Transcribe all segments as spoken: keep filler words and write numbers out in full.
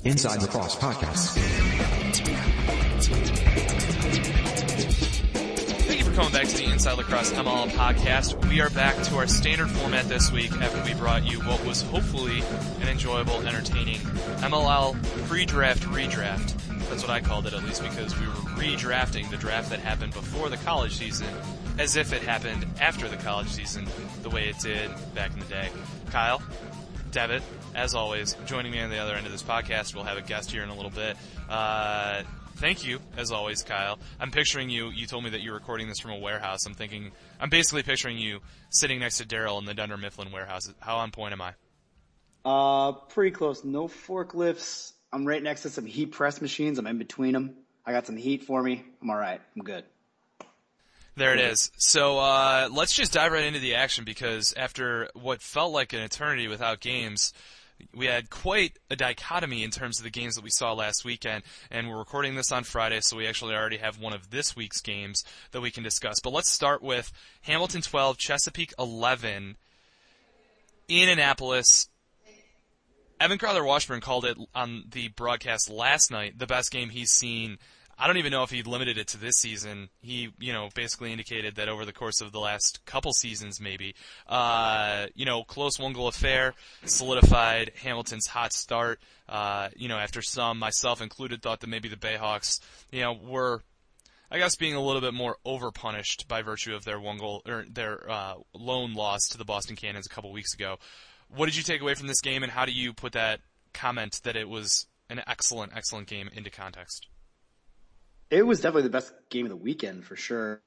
Inside Lacrosse Podcast. Thank you for coming back to the Inside Lacrosse M L L Podcast. We are back to our standard format this week after we brought you what was hopefully an enjoyable, entertaining M L L pre-draft redraft. That's what I called it, at least, because we were redrafting the draft that happened before the college season as if it happened after the college season, the way it did back in the day. Kyle, Devitt, as always, joining me on the other end of this podcast. We'll have a guest here in a little bit. Uh, thank you, as always, Kyle. I'm picturing you. You told me that you're recording this from a warehouse. I'm thinking, I'm basically picturing you sitting next to Daryl in the Dunder Mifflin warehouse. How on point am I? Uh, pretty close. No forklifts. I'm right next to some heat press machines. I'm in between them. I got some heat for me. I'm all right. I'm good. There it is. So uh, let's just dive right into the action, because after what felt like an eternity without games, we had quite a dichotomy in terms of the games that we saw last weekend, and we're recording this on Friday, so we actually already have one of this week's games that we can discuss. But let's start with Hamilton twelve, Chesapeake eleven in Annapolis. Evan Crowther-Washburn called it on the broadcast last night the best game he's seen. I don't even know if he limited it to this season. He, you know, basically indicated that over the course of the last couple seasons, maybe, uh, you know, close one-goal affair solidified Hamilton's hot start. Uh, you know, after some, myself included, thought that maybe the Bayhawks, you know, were, I guess, being a little bit more overpunished by virtue of their one-goal or their uh, lone loss to the Boston Cannons a couple weeks ago. What did you take away from this game, and how do you put that comment that it was an excellent, excellent game into context? It was definitely the best game of the weekend for sure.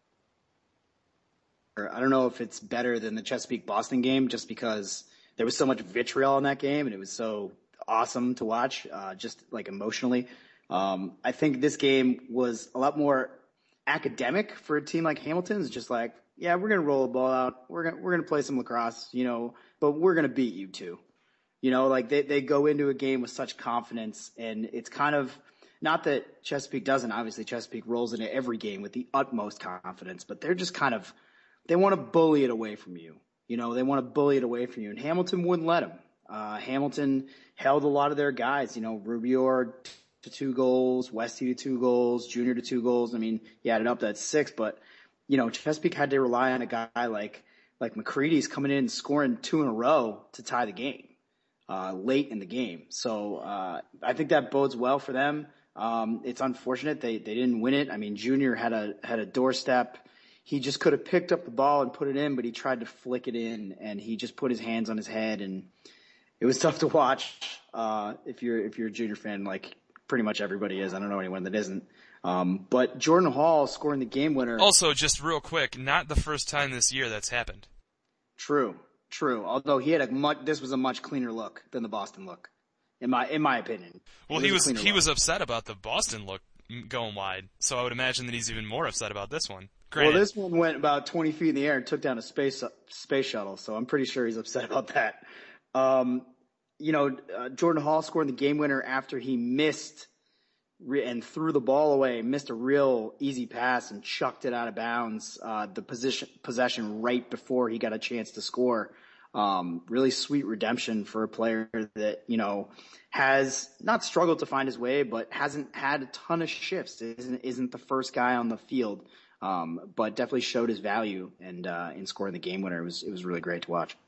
I don't know if it's better than the Chesapeake-Boston game just because there was so much vitriol in that game and it was so awesome to watch, uh, just like emotionally. Um, I think this game was a lot more academic for a team like Hamilton. It's just like, yeah, we're going to roll the ball out. We're going we're going to play some lacrosse, you know, but we're going to beat you too. You know, like they, they go into a game with such confidence, and it's kind of, not that Chesapeake doesn't. Obviously, Chesapeake rolls into every game with the utmost confidence, but they're just kind of, they want to bully it away from you. You know, they want to bully it away from you, and Hamilton wouldn't let them. Uh, Hamilton held a lot of their guys, you know, Rubior to two goals, Westy to two goals, Junior to two goals. I mean, he added up, that's six, but, you know, Chesapeake had to rely on a guy like, like McCready's coming in and scoring two in a row to tie the game, uh, late in the game. So, uh, I think that bodes well for them. Um, it's unfortunate they, they didn't win it. I mean, Junior had a, had a doorstep. He just could have picked up the ball and put it in, but he tried to flick it in, and he just put his hands on his head, and it was tough to watch. Uh, if you're, if you're a Junior fan, like pretty much everybody is. I don't know anyone that isn't. Um, but Jordan Hall scoring the game winner. Also, just real quick, not the first time this year that's happened. True, true. Although he had a much, this was a much cleaner look than the Boston look. In my in my opinion. Well, he was he was upset about the Boston look going wide, so I would imagine that he's even more upset about this one. Granted. Well, this one went about twenty feet in the air and took down a space space shuttle, so I'm pretty sure he's upset about that. Um, you know, uh, Jordan Hall scoring the game winner after he missed re- and threw the ball away, missed a real easy pass and chucked it out of bounds. Uh, the position possession right before he got a chance to score. Um, really sweet redemption for a player that, you know, has not struggled to find his way, but hasn't had a ton of shifts. Isn't, isn't the first guy on the field. Um, but definitely showed his value and, uh, in scoring the game winner. It was, it was really great to watch.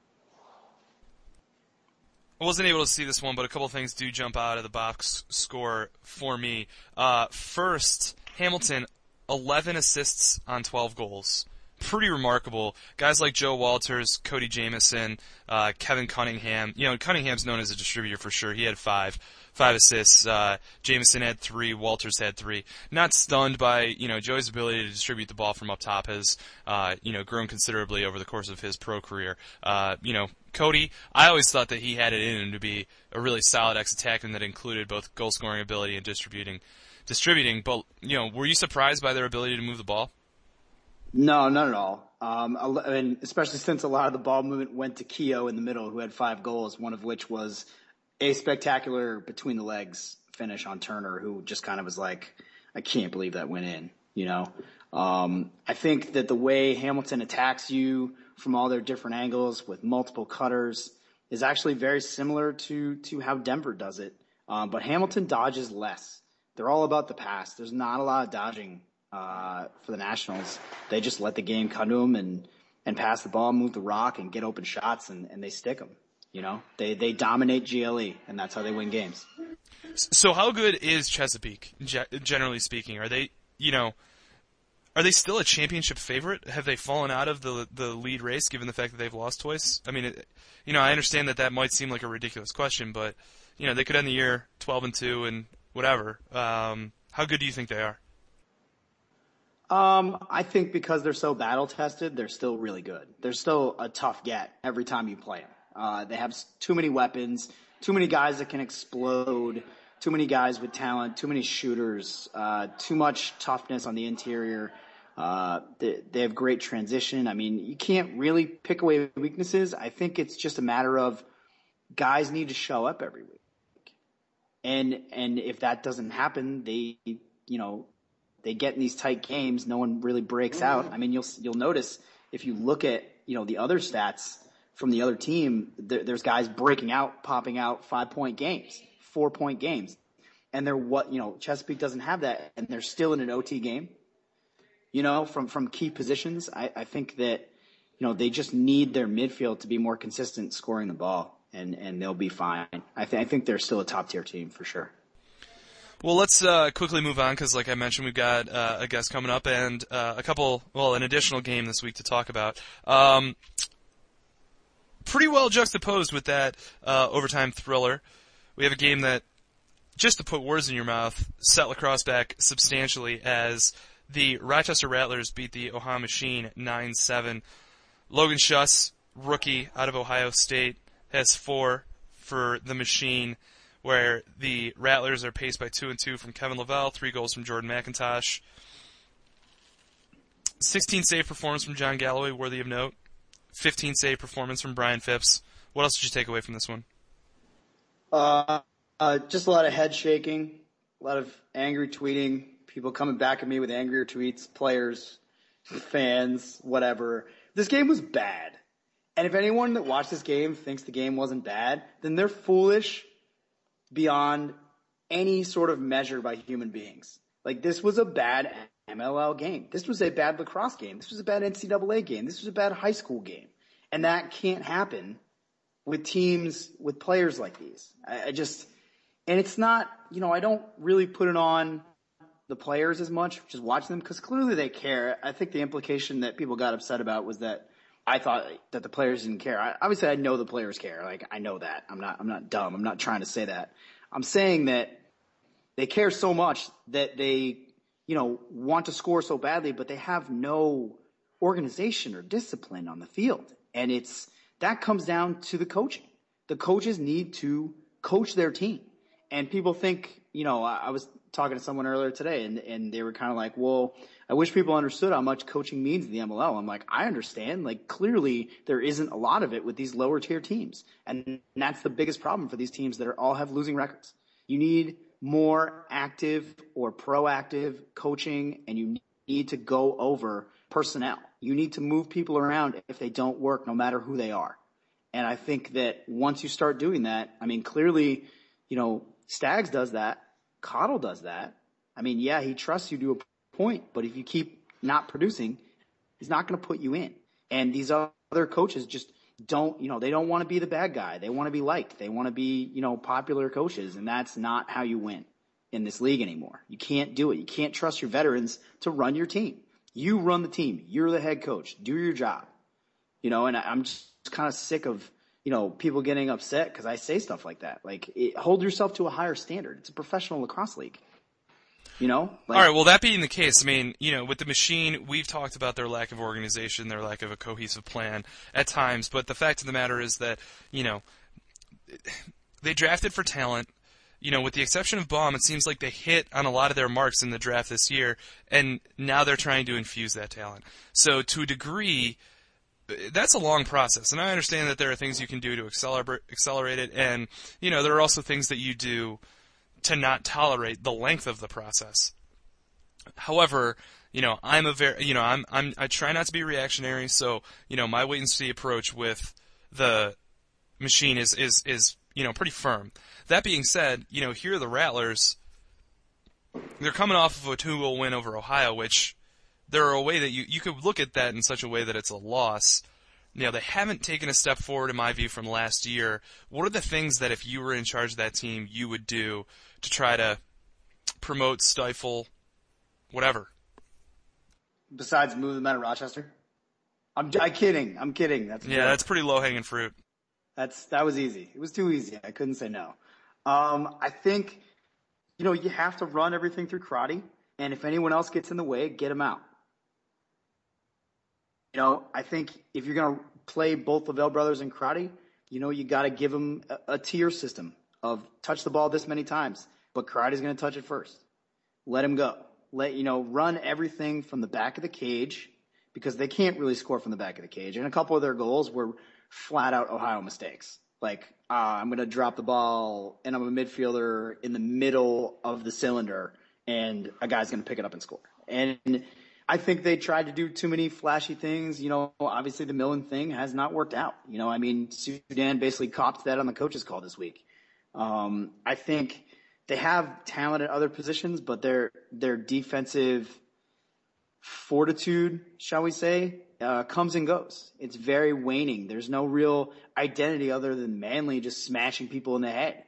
I wasn't able to see this one, but a couple things do jump out of the box score for me. Uh, first, Hamilton, eleven assists on twelve goals. Pretty remarkable. Guys like Joe Walters, Cody Jamieson, uh, Kevin Cunningham. You know, Cunningham's known as a distributor for sure. He had five, five assists. Uh, Jamieson had three. Walters had three. Not stunned by, you know, Joey's ability to distribute the ball from up top has, uh, you know, grown considerably over the course of his pro career. Uh, you know, Cody, I always thought that he had it in him to be a really solid ex-attackman that included both goal scoring ability and distributing, distributing. But, you know, were you surprised by their ability to move the ball? No, not at all. Um, I mean, especially since a lot of the ball movement went to Keogh in the middle, who had five goals, one of which was a spectacular between the legs finish on Turner, who just kind of was like, I can't believe that went in, you know? Um, I think that the way Hamilton attacks you from all their different angles with multiple cutters is actually very similar to, to how Denver does it. Um, but Hamilton dodges less. They're all about the pass. There's not a lot of dodging uh, for the Nationals. They just let the game come to them and, and pass the ball, move the rock, and get open shots, and, and they stick them. You know, they they dominate G L E, and that's how they win games. So how good is Chesapeake, generally speaking? Are they, you know, are they still a championship favorite? Have they fallen out of the the lead race, given the fact that they've lost twice? I mean, it, you know, I understand that that might seem like a ridiculous question, but you know, they could end the year twelve and two and whatever. Um, how good do you think they are? Um, I think because they're so battle tested, they're still really good. They're still a tough get every time you play them. Uh, they have too many weapons, too many guys that can explode, too many guys with talent, too many shooters, uh, too much toughness on the interior. Uh, they, they have great transition. I mean, you can't really pick away weaknesses. I think it's just a matter of guys need to show up every week. And, and if that doesn't happen, they, you know, they get in these tight games. No one really breaks out. I mean, you'll, you'll notice if you look at, you know, the other stats from the other team, there, there's guys breaking out, popping out five point games, four point games. And they're what, you know, Chesapeake doesn't have that, and they're still in an O T game, you know, from, from key positions. I, I think that, you know, they just need their midfield to be more consistent scoring the ball, and, and they'll be fine. I, th- I think they're still a top tier team for sure. Well, let's uh, quickly move on because, like I mentioned, we've got uh, a guest coming up and uh, a couple, well, an additional game this week to talk about. Um, pretty well juxtaposed with that uh, overtime thriller. We have a game that, just to put words in your mouth, set lacrosse back substantially as the Rochester Rattlers beat the Ohio Machine nine seven. Logan Schuss, rookie out of Ohio State, has four for the Machine, where the Rattlers are paced by two and two from Kevin Lavelle, three goals from Jordan McIntosh. sixteen save performance from John Galloway, worthy of note. fifteen save performance from Brian Phipps. What else did you take away from this one? Uh, uh, just a lot of head shaking, a lot of angry tweeting, people coming back at me with angrier tweets, players, fans, whatever. This game was bad. And if anyone that watched this game thinks the game wasn't bad, then they're foolish beyond any sort of measure by human beings. Like, this was a bad M L L game. This was a bad lacrosse game. This was a bad N C double A game. This was a bad high school game. And that can't happen with teams, with players like these. I, I just, and it's not, you know, I don't really put it on the players as much, just watch them, because clearly they care. I think the implication that people got upset about was that I thought that the players didn't care. I, obviously, I know the players care. Like, I know that. I'm not, I'm not dumb. I'm not trying to say that. I'm saying that they care so much that they, you know, want to score so badly, but they have no organization or discipline on the field. And it's, that comes down to the coaching. The coaches need to coach their team. And people think, you know, I, I was talking to someone earlier today, and, and they were kind of like, well, I wish people understood how much coaching means in the M L L. I'm like, I understand. Like, clearly there isn't a lot of it with these lower tier teams. And that's the biggest problem for these teams that are all have losing records. You need more active or proactive coaching, and you need to go over personnel. You need to move people around if they don't work, no matter who they are. And I think that once you start doing that, I mean, clearly, you know, Staggs does that. Cottle does that. I mean, yeah, he trusts you to a point, but if you keep not producing, he's not going to put you in. And these other coaches just don't, you know, they don't want to be the bad guy. They want to be liked. They want to be, you know, popular coaches, and that's not how you win in this league anymore. You can't do it. You can't trust your veterans to run your team. You run the team. You're the head coach. Do your job. You know, and I'm just kind of sick of, you know, people getting upset because I say stuff like that. Like, it, hold yourself to a higher standard. It's a professional lacrosse league. You know? Like, all right, well, that being the case, I mean, you know, with the Machine, we've talked about their lack of organization, their lack of a cohesive plan at times, but the fact of the matter is that, you know, they drafted for talent. You know, with the exception of Baum, it seems like they hit on a lot of their marks in the draft this year, and now they're trying to infuse that talent. So to a degree, that's a long process, and I understand that there are things you can do to accelerate accelerate it, and, you know, there are also things that you do to not tolerate the length of the process. However, you know, I'm a very, you know, I'm, I'm, I try not to be reactionary, so, you know, my wait and see approach with the Machine is, is, is, you know, pretty firm. That being said, you know, here are the Rattlers. They're coming off of a two-goal win over Ohio, which there are a way that you, you could look at that in such a way that it's a loss. You know, they haven't taken a step forward, in my view, from last year. What are the things that if you were in charge of that team, you would do to try to promote, stifle, whatever? Besides move them out of Rochester? I'm, I'm kidding. I'm kidding. That's yeah, that's pretty low-hanging fruit. That's That was easy. It was too easy. I couldn't say no. Um, I think, you know, you have to run everything through Crotty, and if anyone else gets in the way, get them out. You know, I think if you're going to play both Lavelle brothers and Crotty, you know, you got to give them a, a tier system of touch the ball this many times, but Crotty's going to touch it first. Let him go. Let, you know, run everything from the back of the cage because they can't really score from the back of the cage. And a couple of their goals were flat out Ohio mistakes. Like, uh, I'm going to drop the ball and I'm a midfielder in the middle of the cylinder and a guy's going to pick it up and score. And I think they tried to do too many flashy things. You know, obviously the Millen thing has not worked out. You know, I mean, Sudan basically copped that on the coach's call this week. Um, I think they have talent at other positions, but their their defensive fortitude, shall we say, uh, comes and goes. It's very waning. There's no real identity other than Manley just smashing people in the head.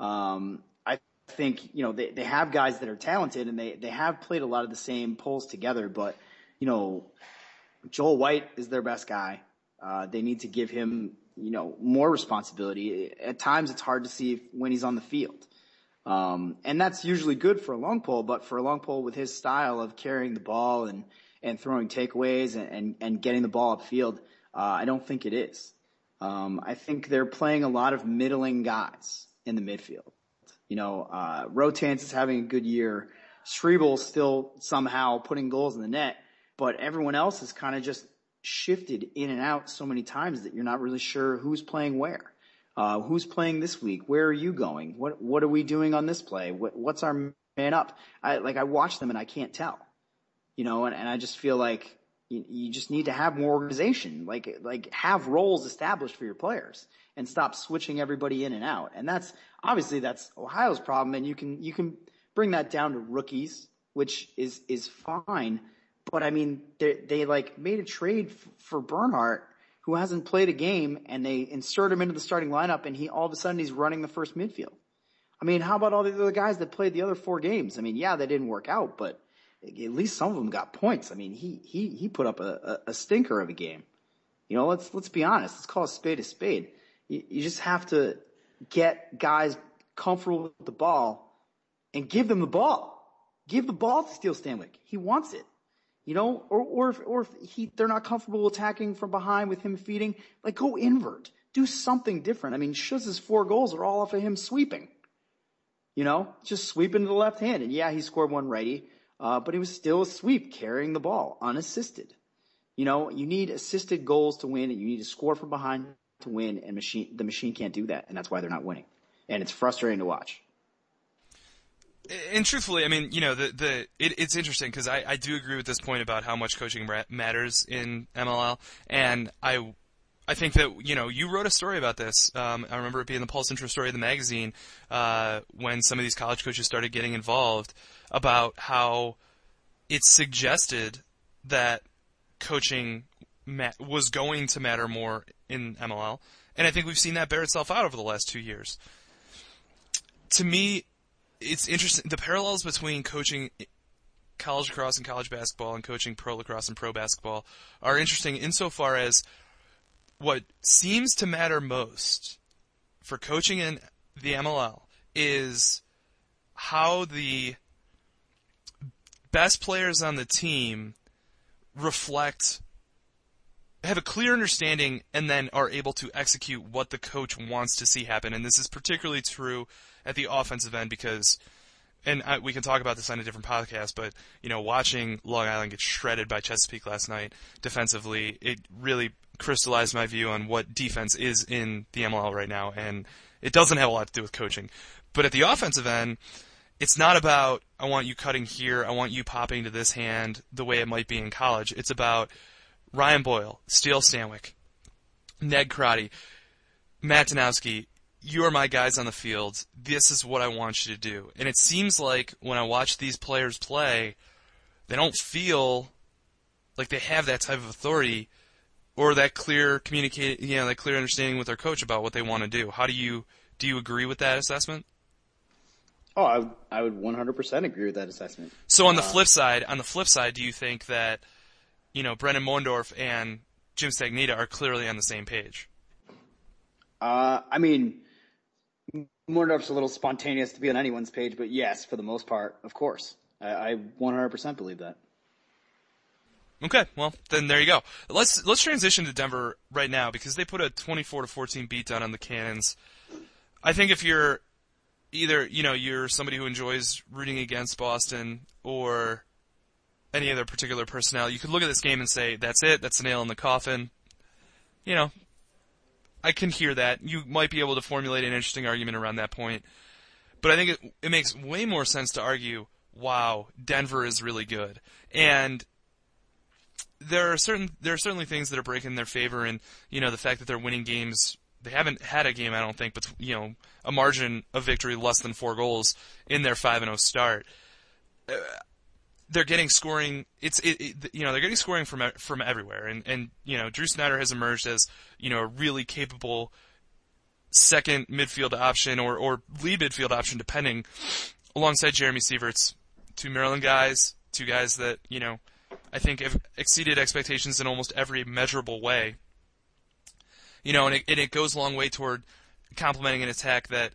Um, I think, you know, they, they have guys that are talented and they, they have played a lot of the same pulls together, but, you know, Joel White is their best guy. Uh, they need to give him, you know, more responsibility. At times it's hard to see if, when he's on the field. Um, and that's usually good for a long pole, but for a long pole with his style of carrying the ball and, and throwing takeaways and, and, and getting the ball upfield, uh, I don't think it is. Um, I think they're playing a lot of middling guys in the midfield. You know, uh, Rotans is having a good year. Strebel's still somehow putting goals in the net, but everyone else has kind of just shifted in and out so many times that you're not really sure who's playing where. Uh, who's playing this week? Where are you going? What What are we doing on this play? What, what's our man up? I like I watch them and I can't tell, you know, and, and I just feel like you, you just need to have more organization, like like have roles established for your players and stop switching everybody in and out. And that's obviously that's Ohio's problem, and you can you can bring that down to rookies, which is is fine. But I mean, they they like made a trade f- for Bernhardt, who hasn't played a game, and they insert him into the starting lineup, and he all of a sudden he's running the first midfield. I mean, how about all the other guys that played the other four games? I mean, yeah, they didn't work out, but at least some of them got points. I mean, he he he put up a, a, a stinker of a game. You know, let's let's be honest. Let's call a spade a spade. You, you just have to get guys comfortable with the ball and give them the ball. Give the ball to Steele Stanwick. He wants it. You know, or, or if, or if he, they're not comfortable attacking from behind with him feeding, like go invert. Do something different. I mean, Schutz's four goals are all off of him sweeping. You know, just sweeping to the left hand. And yeah, he scored one righty, uh, but it was still a sweep carrying the ball, unassisted. You know, you need assisted goals to win, and you need to score from behind to win, and machine, the machine can't do that, and that's why they're not winning. And it's frustrating to watch. And truthfully, I mean, you know, the the it, it's interesting because I, I do agree with this point about how much coaching matters in M L L, and I I think that, you know, you wrote a story about this. Um, I remember it being the Pulse Intro story of the magazine uh, when some of these college coaches started getting involved about how it suggested that coaching ma- was going to matter more in M L L, and I think we've seen that bear itself out over the last two years. To me, it's interesting, the parallels between coaching college lacrosse and college basketball and coaching pro lacrosse and pro basketball are interesting insofar as what seems to matter most for coaching in the M L L is how the best players on the team reflect, have a clear understanding, and then are able to execute what the coach wants to see happen. And this is particularly true at the offensive end because, and I, we can talk about this on a different podcast, but, you know, watching Long Island get shredded by Chesapeake last night defensively, it really crystallized my view on what defense is in the M L L right now, and it doesn't have a lot to do with coaching. But at the offensive end, it's not about, I want you cutting here, I want you popping to this hand the way it might be in college. It's about Ryan Boyle, Steele Stanwick, Ned Crotty, Matt Danowski, you are my guys on the field. This is what I want you to do. And it seems like when I watch these players play, they don't feel like they have that type of authority or that clear communicate, you know, that clear understanding with their coach about what they want to do. How do you do you agree with that assessment? Oh, I would, I would one hundred percent agree with that assessment. So on the Uh, flip side, on the flip side, do you think that, you know, Brendan Mondorf and Jim Stagnita are clearly on the same page? Uh, I mean, Mordorf's a little spontaneous to be on anyone's page, but yes, for the most part, of course. I, I one hundred percent believe that. Okay, well, then there you go. Let's let's transition to Denver right now because they put a twenty-four to fourteen beatdown on the Cannons. I think if you're either, you know, you're somebody who enjoys rooting against Boston or any other particular personnel, you could look at this game and say, that's it, that's a nail in the coffin. You know, I can hear that. You might be able to formulate an interesting argument around that point. But I think it, it makes way more sense to argue, wow, Denver is really good. And there are certain there are certainly things that are breaking in their favor, and you know the fact that they're winning games. They haven't had a game, I don't think, but you know a margin of victory less than four goals in their five and oh start. Uh, they're getting scoring. It's it, it, you know they're getting scoring from from everywhere, and and you know Drew Snyder has emerged as you know a really capable second midfield option or or lead midfield option, depending, alongside Jeremy Sieverts, two Maryland guys, two guys that you know. I think have exceeded expectations in almost every measurable way. You know, and it, and it goes a long way toward complementing an attack that,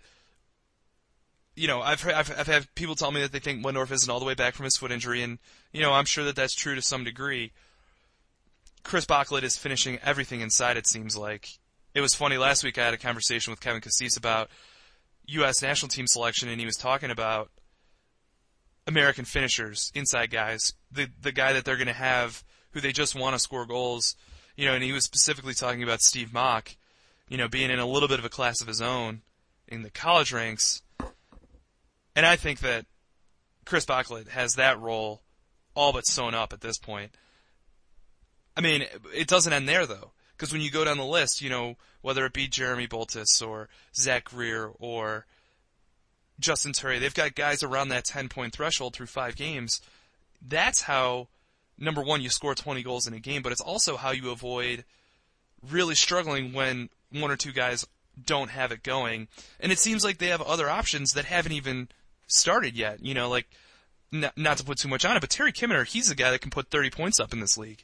you know, I've, heard, I've I've had people tell me that they think Wendorf isn't all the way back from his foot injury, and, you know, I'm sure that that's true to some degree. Chris Bachlet is finishing everything inside, it seems like. It was funny, last week I had a conversation with Kevin Cassis about U S national team selection, and he was talking about American finishers, inside guys, the the guy that they're going to have who they just want to score goals, you know, and he was specifically talking about Steve Mock, you know, being in a little bit of a class of his own in the college ranks. And I think that Chris Bachlet has that role all but sewn up at this point. I mean, it doesn't end there, though, because when you go down the list, you know, whether it be Jeremy Boltis or Zach Greer or Justin Turray, they've got guys around that ten-point threshold through five games. That's how, number one, you score twenty goals in a game, but it's also how you avoid really struggling when one or two guys don't have it going. And it seems like they have other options that haven't even started yet. You know, like, n- not to put too much on it, but Terry Kimmerer, he's a guy that can put thirty points up in this league.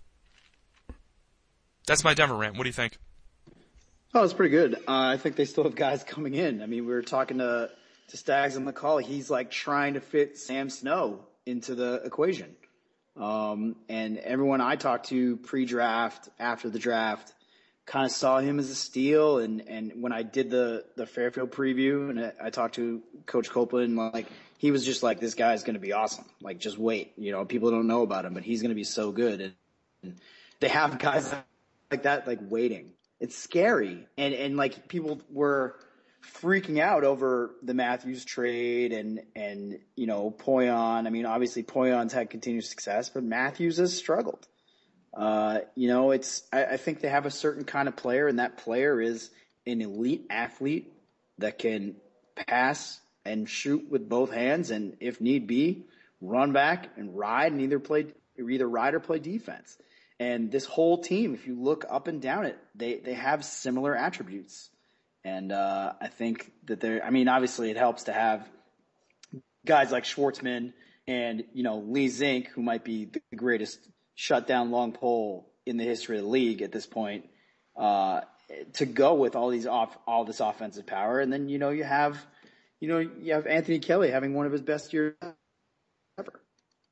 That's my Denver rant. What do you think? Oh, it's pretty good. Uh, I think they still have guys coming in. I mean, we were talking to to Stags on the call. He's like trying to fit Sam Snow into the equation. Um, and everyone I talked to pre-draft, after the draft, kind of saw him as a steal. And, and when I did the, the Fairfield preview and I, I talked to Coach Copeland, like, he was just like, this guy's going to be awesome. Like, just wait. You know, people don't know about him, but he's going to be so good. And, and they have guys like that, like, waiting. It's scary. And, and like, people were freaking out over the Matthews trade and, and, you know, Poyon. I mean, obviously Poyon's had continued success, but Matthews has struggled. Uh, you know, it's, I, I think they have a certain kind of player, and that player is an elite athlete that can pass and shoot with both hands, and if need be, run back and ride and either play, or either ride or play defense. And this whole team, if you look up and down it, they, they have similar attributes. And uh, I think that they're – I mean, obviously it helps to have guys like Schwartzman and, you know, Lee Zink, who might be the greatest shutdown long pole in the history of the league at this point, uh, to go with all these off all this offensive power. And then, you know, you have – you know, you have Anthony Kelly having one of his best years ever.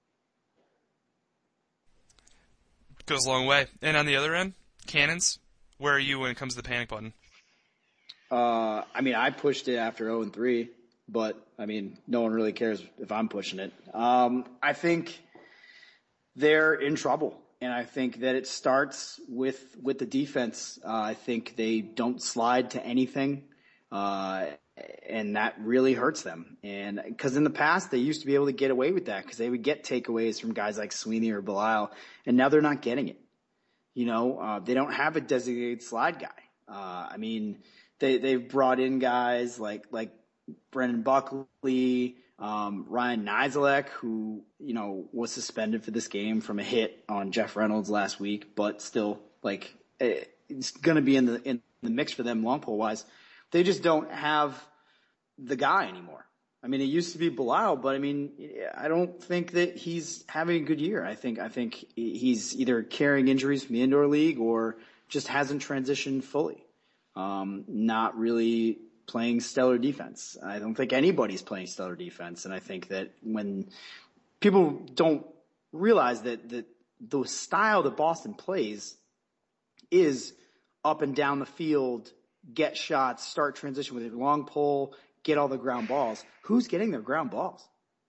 Goes a long way. And on the other end, Cannons, where are you when it comes to the panic button? Uh, I mean, I pushed it after oh and three, but, I mean, no one really cares if I'm pushing it. Um, I think they're in trouble, and I think that it starts with with the defense. Uh, I think they don't slide to anything, uh, and that really hurts them. And because in the past, they used to be able to get away with that because they would get takeaways from guys like Sweeney or Belisle, and now they're not getting it. You know, uh, they don't have a designated slide guy. Uh, I mean, they they've brought in guys like like Brendan Buckley, um, Ryan Nizelek, who you know was suspended for this game from a hit on Jeff Reynolds last week, but still like it's going to be in the in the mix for them long pole wise. They just don't have the guy anymore. I mean, it used to be Bilal, but I mean, I don't think that he's having a good year. I think I think he's either carrying injuries from the indoor league or just hasn't transitioned fully. Um, not really playing stellar defense. I don't think anybody's playing stellar defense, and I think that when people don't realize that that the style that Boston plays is up and down the field, get shots, start transition with a long pole, get all the ground balls. Who's getting their ground balls?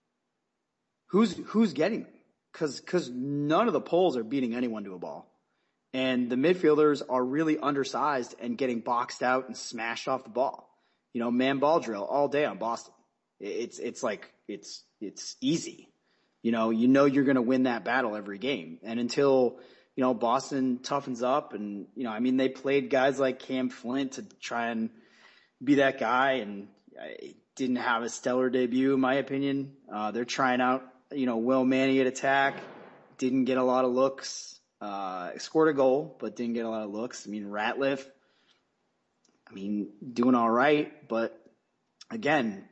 Who's who's getting them? Because because none of the poles are beating anyone to a ball. And the midfielders are really undersized and getting boxed out and smashed off the ball. You know, man ball drill all day on Boston. It's it's like it's it's easy. You know, you know you're going to win that battle every game. And until, you know, Boston toughens up and, you know, I mean, they played guys like Cam Flint to try and be that guy, and I didn't have a stellar debut, in my opinion. Uh, they're trying out, you know, Will Manny at attack. Didn't get a lot of looks. Uh, scored a goal, but didn't get a lot of looks. I mean, Ratliff, I mean, doing all right, but again,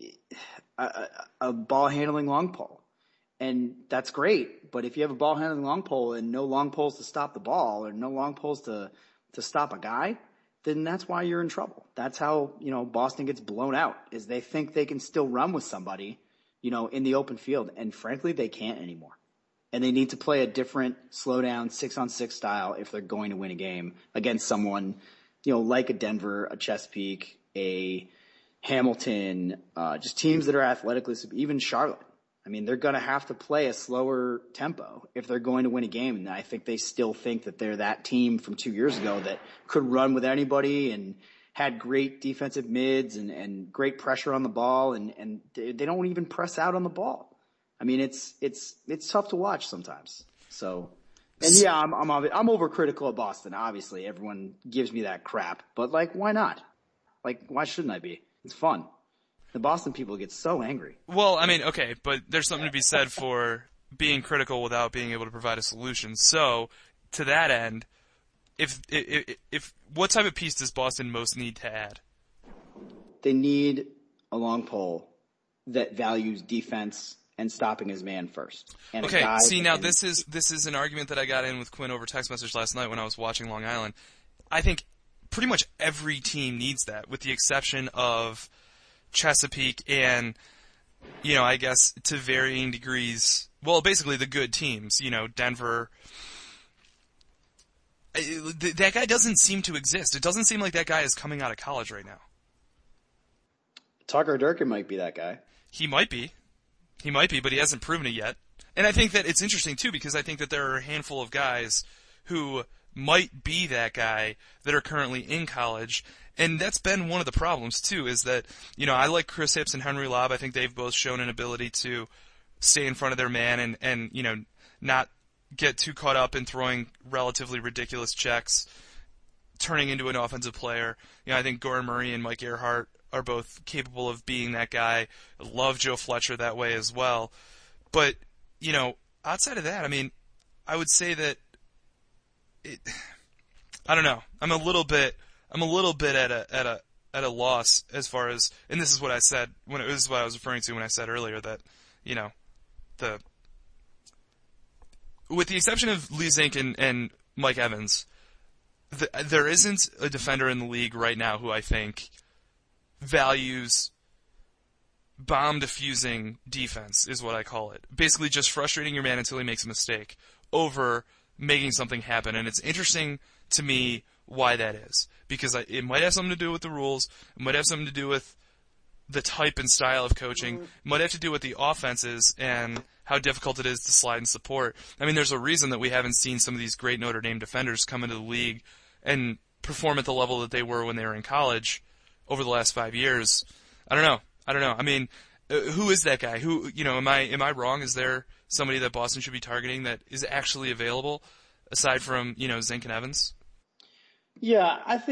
a, a ball handling long pole. And that's great, but if you have a ball handling long pole and no long poles to stop the ball or no long poles to, to stop a guy, then that's why you're in trouble. That's how, you know, Boston gets blown out, is they think they can still run with somebody, you know, in the open field. And frankly, they can't anymore. And they need to play a different slow down six on six style if they're going to win a game against someone, you know, like a Denver, a Chesapeake, a Hamilton, uh, just teams that are athletically, even Charlotte. I mean, they're going to have to play a slower tempo if they're going to win a game. And I think they still think that they're that team from two years ago that could run with anybody and had great defensive mids and, and great pressure on the ball. And, and they, they don't even press out on the ball. I mean, it's, it's, it's tough to watch sometimes. So, and yeah, I'm, I'm, I'm overcritical of Boston. Obviously, everyone gives me that crap, but like, why not? Like, why shouldn't I be? It's fun. The Boston people get so angry. Well, I mean, okay, but there's something to be said for being critical without being able to provide a solution. So, to that end, if if, if what type of piece does Boston most need to add? They need a long pole that values defense and stopping his man first. And okay, see now this is this is an argument that I got in with Quinn over text message last night when I was watching Long Island. I think pretty much every team needs that, with the exception of Chesapeake and, you know, I guess to varying degrees, well, basically the good teams, you know, Denver. That guy doesn't seem to exist. It doesn't seem like that guy is coming out of college right now. Tucker Durkin might be that guy. He might be. He might be, but he hasn't proven it yet. And I think that it's interesting, too, because I think that there are a handful of guys who might be that guy that are currently in college. And that's been one of the problems, too, is that, you know, I like Chris Hips and Henry Lobb. I think they've both shown an ability to stay in front of their man and, and you know, not get too caught up in throwing relatively ridiculous checks, turning into an offensive player. You know, I think Gordon Murray and Mike Earhart are both capable of being that guy. I love Joe Fletcher that way as well. But, you know, outside of that, I mean, I would say that it, I don't know. I'm a little bit, I'm a little bit at a, at a, at a loss as far as, and this is what I said when it was what I was referring to when I said earlier that, you know, the, with the exception of Lee Zink and, and Mike Evans, the, there isn't a defender in the league right now who I think values bomb diffusing defense, is what I call it. Basically just frustrating your man until he makes a mistake over making something happen. And it's interesting to me why that is, because I, it might have something to do with the rules. It might have something to do with the type and style of coaching. It might have to do with the offenses and how difficult it is to slide and support. I mean, there's a reason that we haven't seen some of these great Notre Dame defenders come into the league and perform at the level that they were when they were in college over the last five years. I don't know. I don't know. I mean, uh, who is that guy? Who, you know, am I am I wrong? Is there somebody that Boston should be targeting that is actually available aside from, you know, Zink and Evans? Yeah, I think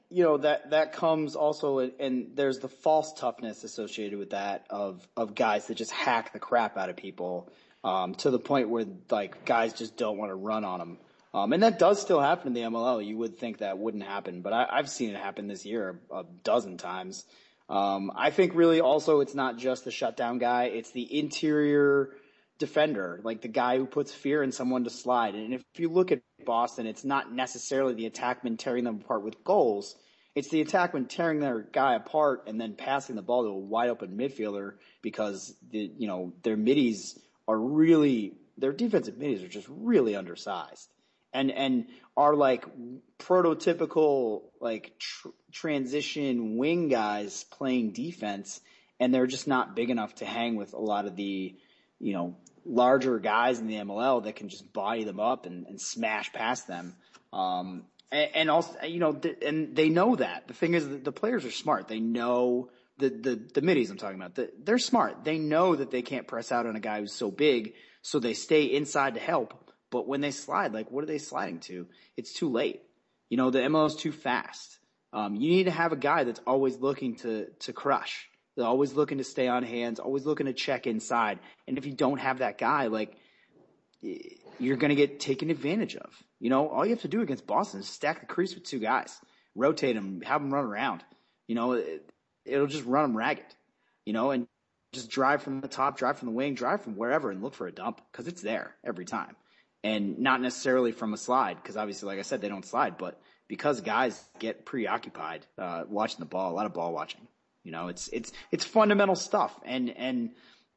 you know, that, that comes also, and there's the false toughness associated with that of, of guys that just hack the crap out of people um, to the point where, like, guys just don't want to run on them. Um, and that does still happen in the M L L. You would think that wouldn't happen, but I, I've seen it happen this year a, a dozen times. Um, I think really also it's not just the shutdown guy. It's the interior defender, like the guy who puts fear in someone to slide. And if you look at Boston, it's not necessarily the attackman tearing them apart with goals. It's the attackman tearing their guy apart and then passing the ball to a wide open midfielder because the, you know, their middies are really, their defensive middies are just really undersized. And and are like prototypical like tr- transition wing guys playing defense, and they're just not big enough to hang with a lot of the, you know, larger guys in the M L L that can just body them up and, and smash past them. Um, and, and also, you know, th- and they know that. The thing is that the players are smart. They know the the the middies I'm talking about. The, they're smart. They know that they can't press out on a guy who's so big, so they stay inside to help. But when they slide, like, what are they sliding to? It's too late. You know, the M L L is too fast. Um, you need to have a guy that's always looking to to crush. They're always looking to stay on hands, always looking to check inside. And if you don't have that guy, like, you're going to get taken advantage of. You know, all you have to do against Boston is stack the crease with two guys, rotate them, have them run around. You know, it, it'll just run them ragged, you know, and just drive from the top, drive from the wing, drive from wherever and look for a dump because it's there every time. And not necessarily from a slide, because obviously, like I said, they don't slide, but because guys get preoccupied uh, watching the ball, a lot of ball watching. You know, it's it's it's fundamental stuff, and and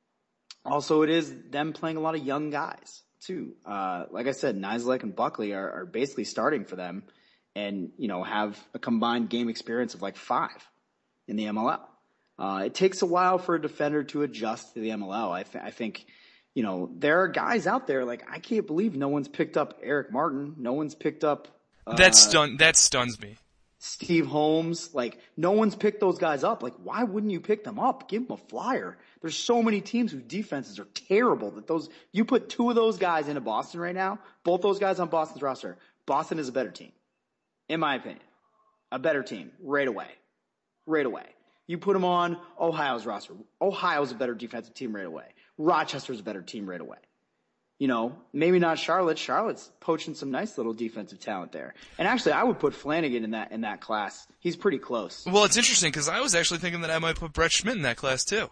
also it is them playing a lot of young guys too. Uh, like I said, Niziolek and Buckley are, are basically starting for them, and you know have a combined game experience of like five in the M L L. Uh, it takes a while for a defender to adjust to the M L L. I, th- I think. You know, there are guys out there, like, I can't believe no one's picked up Eric Martin. No one's picked up uh, that stun that stuns me. Steve Holmes. Like, no one's picked those guys up. Like, why wouldn't you pick them up? Give them a flyer. There's so many teams whose defenses are terrible that those – you put two of those guys into Boston right now, both those guys on Boston's roster, Boston is a better team, in my opinion. A better team right away. Right away. You put them on Ohio's roster. Ohio's a better defensive team right away. Rochester's a better team right away. You know, maybe not Charlotte. Charlotte's poaching some nice little defensive talent there. And actually, I would put Flanagan in that in that class. He's pretty close. Well, it's interesting because I was actually thinking that I might put Brett Schmidt in that class too.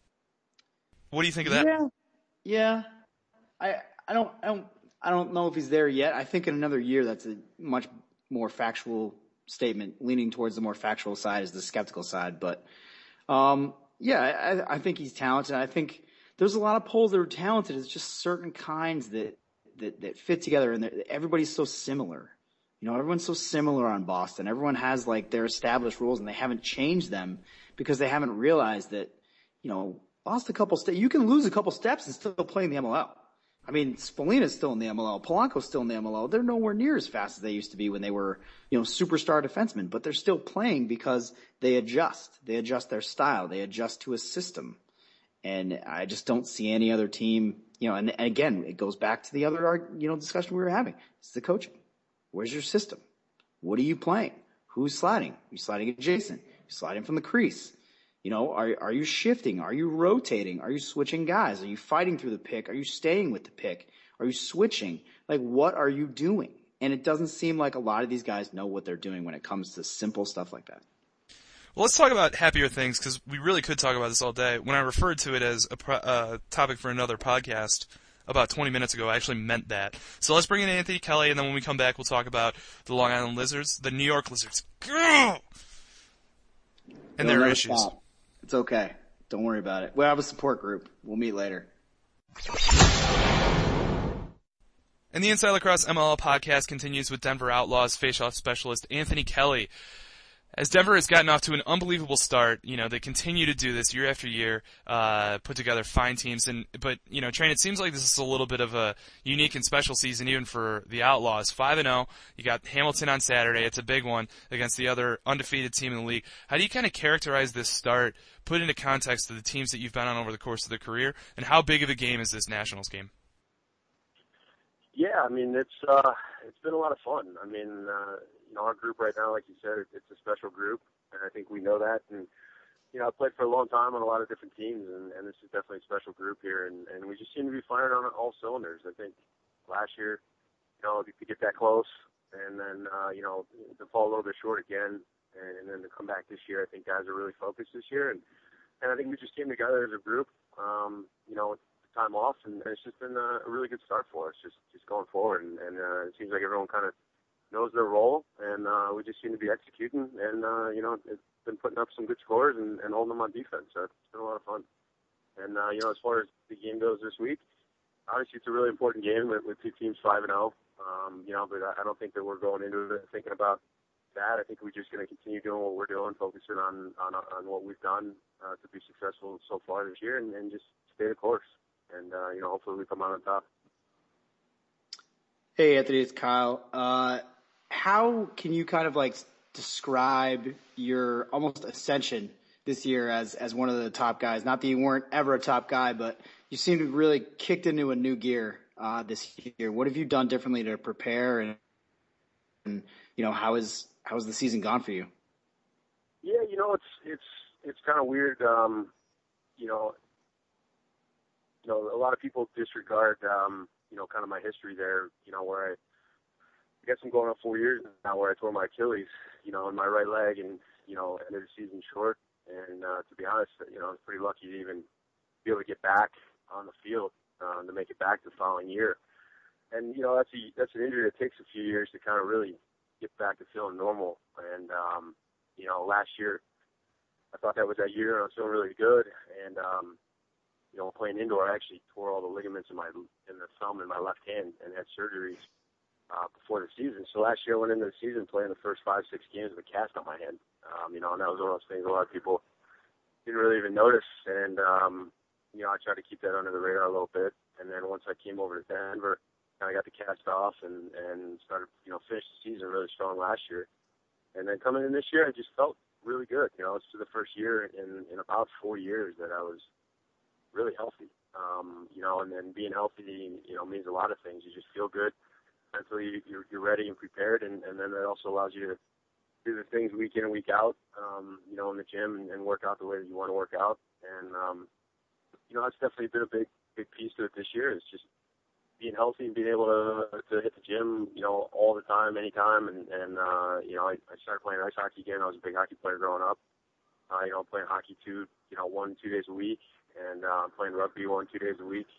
What do you think of that? Yeah, yeah. I I don't I don't I don't know if he's there yet. I think in another year, that's a much more factual statement. Leaning towards the more factual side is the skeptical side. But um, yeah, I, I think he's talented. I think. There's a lot of polls that are talented. It's just certain kinds that, that, that fit together, and everybody's so similar. You know, everyone's so similar on Boston. Everyone has, like, their established rules, and they haven't changed them because they haven't realized that, you know, lost a couple steps. You can lose a couple steps and still play in the M L L. I mean, Spalina's still in the M L L. Polanco's still in the M L L. They're nowhere near as fast as they used to be when they were, you know, superstar defensemen, but they're still playing because they adjust. They adjust their style. They adjust to a system. And I just don't see any other team, you know, and, and again, it goes back to the other, you know, discussion we were having. It's the coaching. Where's your system? What are you playing? Who's sliding? Are you sliding adjacent? Are you sliding from the crease? You know, are, are you shifting? Are you rotating? Are you switching guys? Are you fighting through the pick? Are you staying with the pick? Are you switching? Like, what are you doing? And it doesn't seem like a lot of these guys know what they're doing when it comes to simple stuff like that. Well, let's talk about happier things because we really could talk about this all day. When I referred to it as a pro- uh, topic for another podcast about twenty minutes ago, I actually meant that. So let's bring in Anthony Kelly, and then when we come back, we'll talk about the Long Island Lizards, the New York Lizards, and It'll their never issues. Stop. It's okay. Don't worry about it. We have a support group. We'll meet later. And the Inside Lacrosse M L L podcast continues with Denver Outlaws faceoff specialist Anthony Kelly. As Denver has gotten off to an unbelievable start, you know, they continue to do this year after year, uh, put together fine teams. And, but, you know, Train, it seems like this is a little bit of a unique and special season even for the Outlaws. five and oh. You got Hamilton on Saturday. It's a big one against the other undefeated team in the league. How do you kind of characterize this start, put into context of the teams that you've been on over the course of their career, and how big of a game is this Nationals game? Yeah, I mean, it's, uh, it's been a lot of fun. I mean, uh, you know, our group right now, like you said, it, it's a special group, and I think we know that. And you know, I played for a long time on a lot of different teams, and, and this is definitely a special group here, and, and we just seem to be firing on all cylinders. I think last year, you know, to get that close, and then, uh, you know, to fall a little bit short again, and, and then to come back this year, I think guys are really focused this year, and, and I think we just came together as a group, um, you know, with time off, and, and it's just been a, a really good start for us, just, just going forward, and, and uh, it seems like everyone kind of knows their role, and uh, we just seem to be executing, and, uh, you know, it's been putting up some good scores and, and holding them on defense, so it's been a lot of fun. And, uh, you know, as far as the game goes this week, obviously it's a really important game with, with two teams five and oh, um, you know, but I, I don't think that we're going into it thinking about that. I think we're just going to continue doing what we're doing, focusing on, on, on what we've done uh, to be successful so far this year, and, and just stay the course. And, uh, you know, hopefully we come out on top. Hey, Anthony, it's Kyle. Uh, how can you kind of like describe your almost ascension this year as, as one of the top guys? Not that you weren't ever a top guy, but you seem to have really kicked into a new gear uh, this year. What have you done differently to prepare, and, and you know, how is how has the season gone for you? Yeah, you know, it's it's it's kind of weird. Um, you know, you know, a lot of people disregard, um, you know, kind of my history there. You know, where I, I guess I'm going on four years now, where I tore my Achilles, you know, in my right leg, and you know, ended the season short. And uh, to be honest, you know, I was pretty lucky to even be able to get back on the field uh, to make it back the following year. And you know, that's a that's an injury that takes a few years to kind of really get back to feeling normal. And um, you know, last year I thought that was that year, and I was feeling really good. And um, you know, playing indoor, I actually tore all the ligaments in my in the thumb in my left hand, and had surgeries uh, before the season. So last year I went into the season playing the first five six games with a cast on my hand. Um, you know, and that was one of those things a lot of people didn't really even notice. And um, you know, I tried to keep that under the radar a little bit. And then once I came over to Denver, I got the cast off and, and started, you know, finished the season really strong last year. And then coming in this year, I just felt really good. You know, it's the first year in, in about four years that I was really healthy. Um, you know, and then being healthy, you know, means a lot of things. You just feel good mentally. You're, you're ready and prepared. And, and then that also allows you to do the things week in and week out, um, you know, in the gym and, and work out the way that you want to work out. And, um, you know, that's definitely been a big, big piece to it this year. It's just being healthy and being able to to hit the gym, you know, all the time, anytime. And, and uh, you know, I, I started playing ice hockey again. I was a big hockey player growing up. Uh, you know, playing hockey two, you know, one, two days a week, and uh, playing rugby one, two days a week,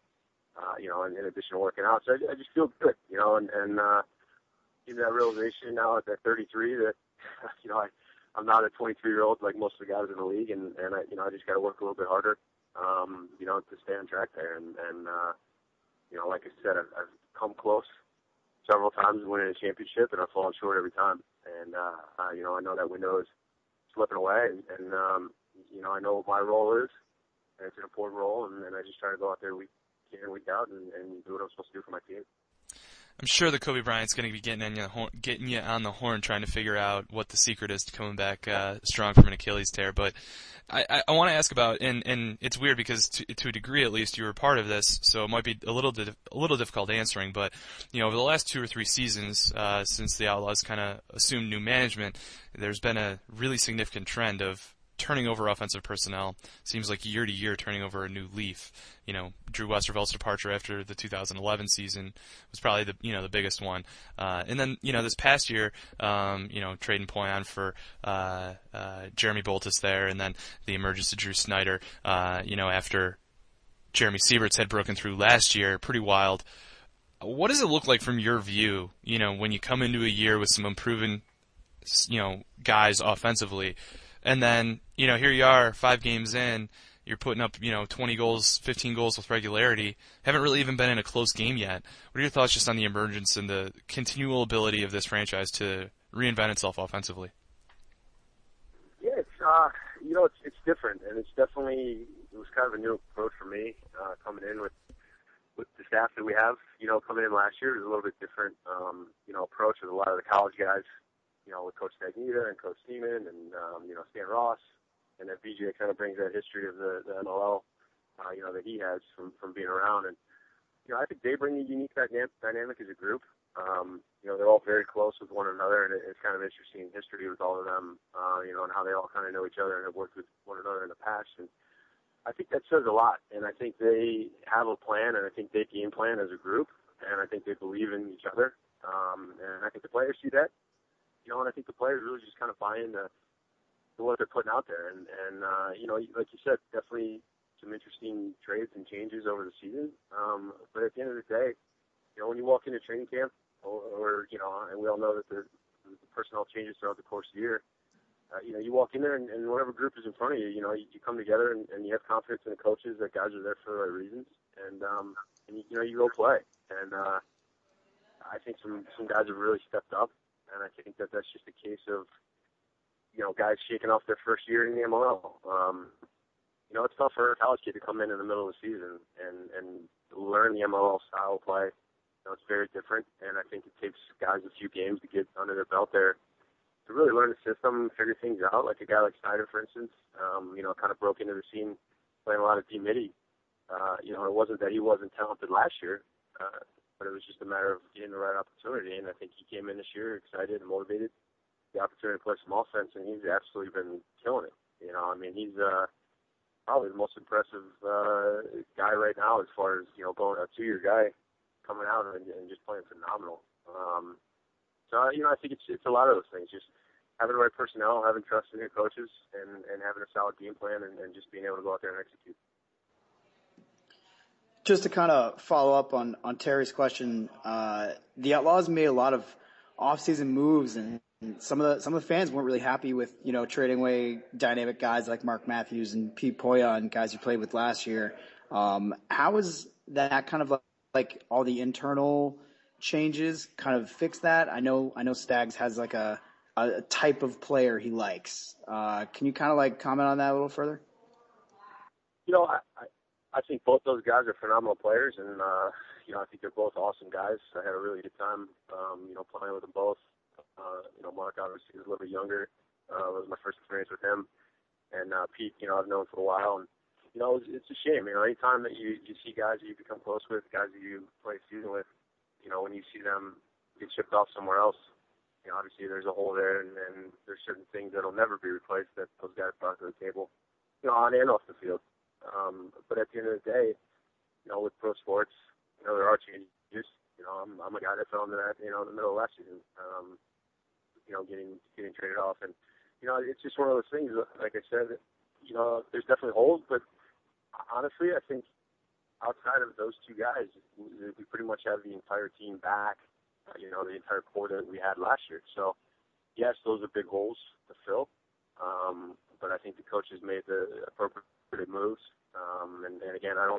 uh, you know, in, in addition to working out. So I, I just feel good, you know, and, and uh, even that realization now at that thirty-three that, you know, I, I'm not a twenty-three-year-old like most of the guys in the league, and, and I, you know, I just got to work a little bit harder, um, you know, to stay on track there. And, and uh, you know, like I said, I've, I've come close several times winning a championship, and I've fallen short every time. And, uh, uh, you know, I know that window is slipping away, and, and um, you know, I know what my role is, and it's an important role, and, and I just try to go out there week in and week out and, and do what I'm supposed to do for my team. I'm sure that Kobe Bryant's going to be getting on you, getting you on the horn, trying to figure out what the secret is to coming back uh, strong from an Achilles tear. But I, I, I want to ask about, and, and it's weird because to, to a degree at least you were part of this, so it might be a little di- a little difficult answering. But you know, over the last two or three seasons, uh, since the Outlaws kind of assumed new management, there's been a really significant trend of turning over offensive personnel. Seems like year to year turning over a new leaf. You know, Drew Westervelt's departure after the two thousand eleven season was probably the you know the biggest one. Uh, and then you know this past year, um, you know trading Poyan for uh, uh, Jeremy Boltus there, and then the emergence of Drew Snyder. Uh, you know after Jeremy Sieberts had broken through last year, pretty wild. What does it look like from your view? You know when you come into a year with some unproven, you know guys offensively. And then, you know, here you are, five games in, you're putting up, you know, twenty goals, fifteen goals with regularity. Haven't really even been in a close game yet. What are your thoughts just on the emergence and the continual ability of this franchise to reinvent itself offensively? Yeah, it's, uh, you know, it's, it's different, and it's definitely, it was kind of a new approach for me, uh, coming in with, with the staff that we have. You know, coming in last year, it was a little bit different, um, you know, approach with a lot of the college guys. You know, with Coach Stagnita and Coach Seaman and, um, you know, Stan Ross. And then B J kind of brings that history of the, the M L L, uh, you know, that he has from, from being around. And, you know, I think they bring a unique dynamic as a group. Um, you know, they're all very close with one another, and it, it's kind of interesting history with all of them, uh, you know, and how they all kind of know each other and have worked with one another in the past. And I think that says a lot, and I think they have a plan, and I think they game plan as a group, and I think they believe in each other, um, and I think the players see that, you know, and I think the players really just kind of buy into to what they're putting out there, and, and uh, you know, like you said, definitely some interesting trades and changes over the season, um, but at the end of the day, you know, when you walk into training camp, or, or you know, and we all know that the, the personnel changes throughout the course of the year, Uh, you know, you walk in there, and, and whatever group is in front of you, you know, you, you come together, and, and you have confidence in the coaches that guys are there for the right reasons, and um, and you, you know, you go play. And uh, I think some some guys have really stepped up, and I think that that's just a case of, you know, guys shaking off their first year in the M L L. Um, you know, it's tough for a college kid to come in in the middle of the season and and learn the M L L style of play. You know, it's very different, and I think it takes guys a few games to get under their belt there, to really learn the system, figure things out. Like a guy like Snyder, for instance, um, you know, kind of broke into the scene playing a lot of D-Midi. Uh, you know, it wasn't that he wasn't talented last year, uh, but it was just a matter of getting the right opportunity. And I think he came in this year excited and motivated, the opportunity to play some offense, and he's absolutely been killing it. You know, I mean, he's uh, probably the most impressive uh, guy right now as far as, you know, going a two-year guy coming out and, and just playing phenomenal. Um, So, you know, I think it's it's a lot of those things. Just having the right personnel, having trust in your coaches, and, and having a solid game plan, and, and just being able to go out there and execute. Just to kind of follow up on, on Terry's question, uh, the Outlaws made a lot of off-season moves, and some of the some of the fans weren't really happy with, you know, trading away dynamic guys like Mark Matthews and Pete Poya and guys you played with last year. Um, how is that kind of like, like all the internal changes kind of fix that? I know I know Stags has like a, a type of player he likes. Uh, can you kind of like comment on that a little further? You know, I, I, I think both those guys are phenomenal players, and, uh, you know, I think they're both awesome guys. I had a really good time, um, you know, playing with them both. Uh, you know, Mark obviously is a little bit younger. Uh, it was my first experience with him. And uh, Pete, you know, I've known for a while. And, you know, it's, it's a shame. You know, anytime that you, you see guys that you become close with, guys that you play a season with, you know, when you see them get shipped off somewhere else, you know, obviously there's a hole there, and, and there's certain things that'll never be replaced that those guys brought to the table, you know, on and off the field. Um, but at the end of the day, you know, with pro sports, you know, there are changes. You know, I'm, I'm a guy that fell into that, you know, in the middle of last season, um, you know, getting getting traded off. And, you know, it's just one of those things, like I said, you know, there's definitely holes, but honestly, I think outside of those two guys, we pretty much have the entire team back, you know, the entire core that we had last year. So, yes, those are big holes to fill, um, but I think the coaches made the appropriate moves. Um, and, and again, I don't,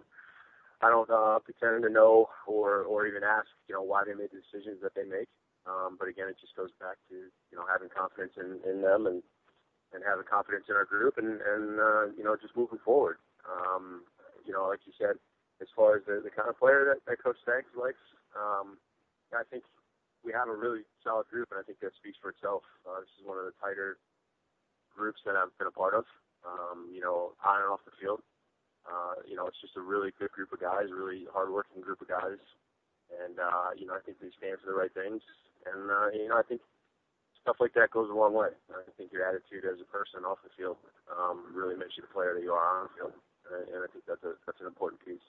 I don't uh, pretend to know or, or even ask, you know, why they made the decisions that they make. Um, but again, it just goes back to, you know, having confidence in, in them and, and having confidence in our group and, and uh, you know, just moving forward. Um, you know, like you said, as far as the, the kind of player that, that Coach Stags likes, um, I think we have a really solid group, and I think that speaks for itself. Uh, this is one of the tighter groups that I've been a part of, um, you know, on and off the field. Uh, you know, it's just a really good group of guys, really hardworking group of guys. And, uh, you know, I think they stand for the right things. And, uh, you know, I think stuff like that goes a long way. I think your attitude as a person off the field um, really makes you the player that you are on the field. And, and I think that's, a, that's an important piece.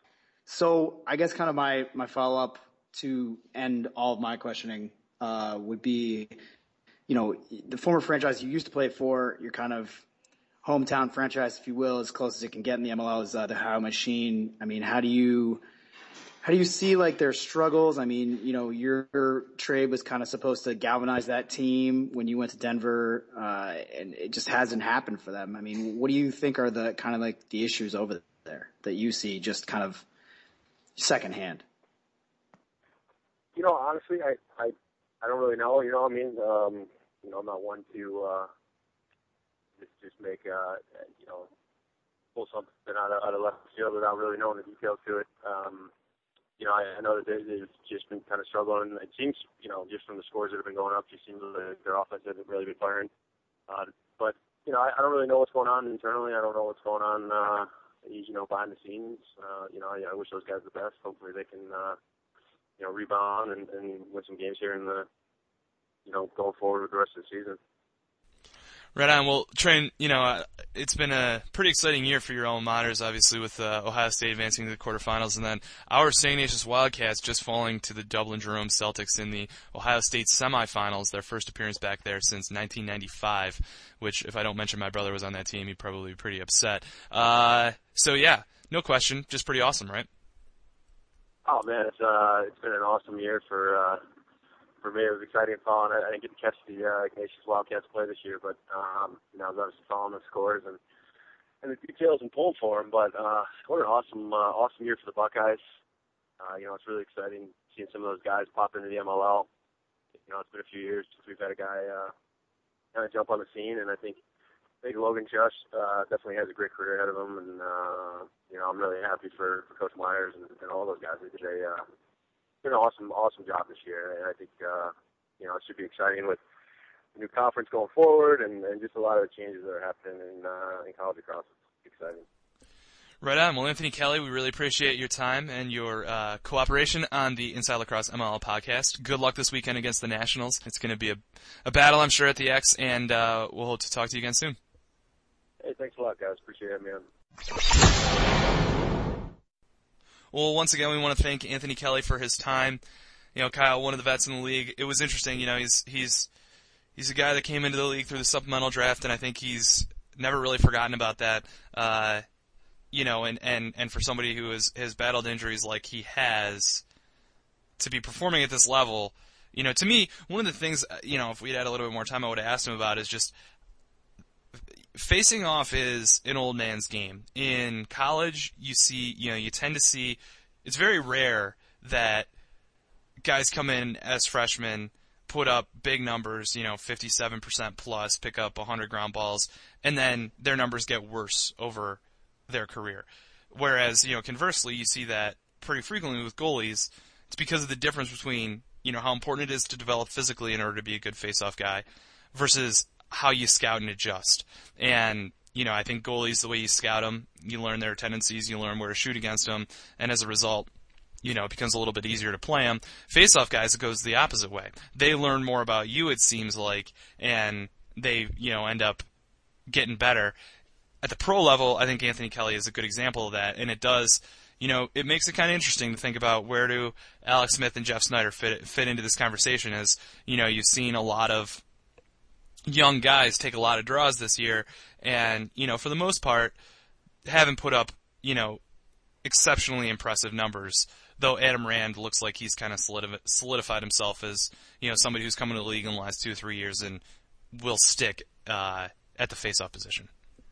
So I guess kind of my, my follow-up to end all of my questioning uh, would be, you know, the former franchise you used to play for, your kind of hometown franchise, if you will, as close as it can get in the M L L is uh, the Ohio Machine. I mean, how do you how do you see like their struggles? I mean, you know, your trade was kind of supposed to galvanize that team when you went to Denver, uh, and it just hasn't happened for them. I mean, what do you think are the kind of like the issues over there that you see just kind of secondhand? You know, honestly, I, I, I don't really know. You know, I mean, um, you know, I'm not one to uh, just just make uh, you know, pull something out of, out of left field without really knowing the details to it. Um, you know, I, I know that they, they've just been kind of struggling. It seems, you know, just from the scores that have been going up, it seems like their offense hasn't really been firing. Uh, but you know, I, I don't really know what's going on internally. I don't know what's going on, uh, you know, behind the scenes. Uh, you know, I, I wish those guys the best. Hopefully, they can. Uh, you know, rebound and, and win some games here in the, you know, going forward with the rest of the season. Right on. Well, Trey, you know, uh, it's been a pretty exciting year for your alma maters, obviously, with uh, Ohio State advancing to the quarterfinals, and then our Saint Ignatius Wildcats just falling to the Dublin Jerome Celtics in the Ohio State semifinals, their first appearance back there since nineteen ninety-five, which, if I don't mention my brother was on that team, he'd probably be pretty upset. Uh, so, yeah, no question, just pretty awesome, right? Oh, man, it's uh, it's been an awesome year for uh, for me. It was exciting following. I, I didn't get to catch the uh, Ignatius Wildcats play this year, but um, you know, I was obviously following the scores and and the details and pulling for them. But uh, what an awesome uh, awesome year for the Buckeyes. Uh, you know, it's really exciting seeing some of those guys pop into the M L L. You know, it's been a few years since we've had a guy uh, kind of jump on the scene, and I think I think Logan Chush uh, definitely has a great career ahead of him, and uh, you know, I'm really happy for, for Coach Myers and, and all those guys. They did a uh, did an awesome awesome job this year, and I think uh, you know, it should be exciting with the new conference going forward, and, and just a lot of the changes that are happening in uh, in college lacrosse. It's exciting. Right on. Well, Anthony Kelly, we really appreciate your time and your uh, cooperation on the Inside Lacrosse M L L podcast. Good luck this weekend against the Nationals. It's going to be a, a battle, I'm sure, at the X, and uh, we'll hope to talk to you again soon. Hey, thanks a lot, guys. Appreciate it, man. Well, once again, we want to thank Anthony Kelly for his time. You know, Kyle, one of the vets in the league. It was interesting. You know, he's he's he's a guy that came into the league through the supplemental draft, and I think he's never really forgotten about that. Uh, you know, and, and, and for somebody who has, has battled injuries like he has, to be performing at this level, you know, to me, one of the things, you know, if we'd had a little bit more time, I would have asked him about is just facing off is an old man's game. In college, you see, you know, you tend to see, it's very rare that guys come in as freshmen, put up big numbers, you know, fifty-seven percent plus, pick up one hundred ground balls, and then their numbers get worse over their career. Whereas, you know, conversely, you see that pretty frequently with goalies. It's because of the difference between, you know, how important it is to develop physically in order to be a good face-off guy versus how you scout and adjust. And, you know, I think goalies, the way you scout them, you learn their tendencies, you learn where to shoot against them, and as a result, you know, it becomes a little bit easier to play them. Face-off guys, it goes the opposite way. They learn more about you, it seems like, and they, you know, end up getting better. At the pro level, I think Anthony Kelly is a good example of that, and it does, you know, it makes it kind of interesting to think about where do Alex Smith and Jeff Snyder fit fit into this conversation. As, you know, you've seen a lot of young guys take a lot of draws this year, and, you know, for the most part, haven't put up, you know, exceptionally impressive numbers, though Adam Rand looks like he's kind of solidified himself as, you know, somebody who's come into the league in the last two or three years and will stick uh, at the face-off position.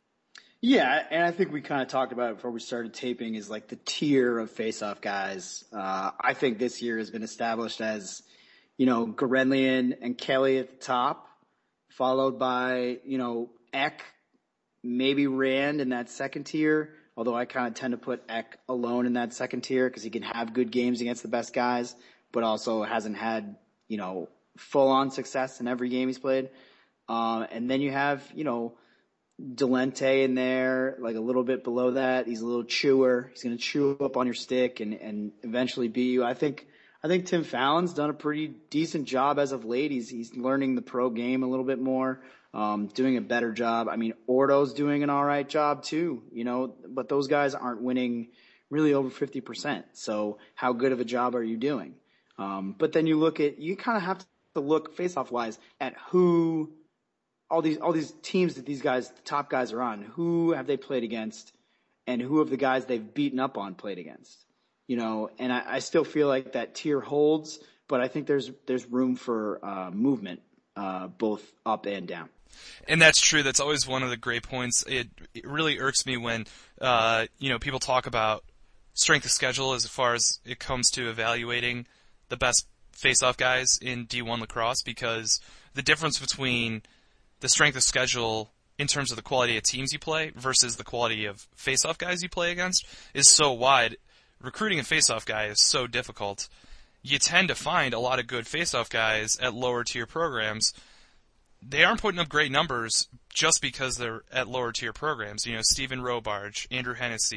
Yeah, and I think we kind of talked about it before we started taping is like the tier of face-off guys. Uh, I think this year has been established as, you know, Gorenlian and Kelly at the top, followed by, you know, Eck, maybe Rand in that second tier, although I kind of tend to put Eck alone in that second tier because he can have good games against the best guys, but also hasn't had, you know, full-on success in every game he's played. Uh, and then you have, you know, Delente in there, like a little bit below that. He's a little chewer. He's going to chew up on your stick and, and eventually beat you. I think I think Tim Fallon's done a pretty decent job as of late. He's he's learning the pro game a little bit more, um, doing a better job. I mean, Ordo's doing an all right job too, you know, but those guys aren't winning really over fifty percent. So how good of a job are you doing? Um, but then you look at, you kind of have to look face-off wise at who – all these all these teams that these guys, the top guys are on, who have they played against and who have the guys they've beaten up on played against? You know, and I, I still feel like that tier holds, but I think there's there's room for uh, movement, uh, both up and down. And that's true. That's always one of the great points. It, it really irks me when, uh, you know, people talk about strength of schedule as far as it comes to evaluating the best face-off guys in D one lacrosse, because the difference between the strength of schedule in terms of the quality of teams you play versus the quality of face-off guys you play against is so wide. Recruiting a face-off guy is so difficult. You tend to find a lot of good face-off guys at lower-tier programs. They aren't putting up great numbers just because they're at lower-tier programs. You know, Stephen Robarge, Andrew Hennessy,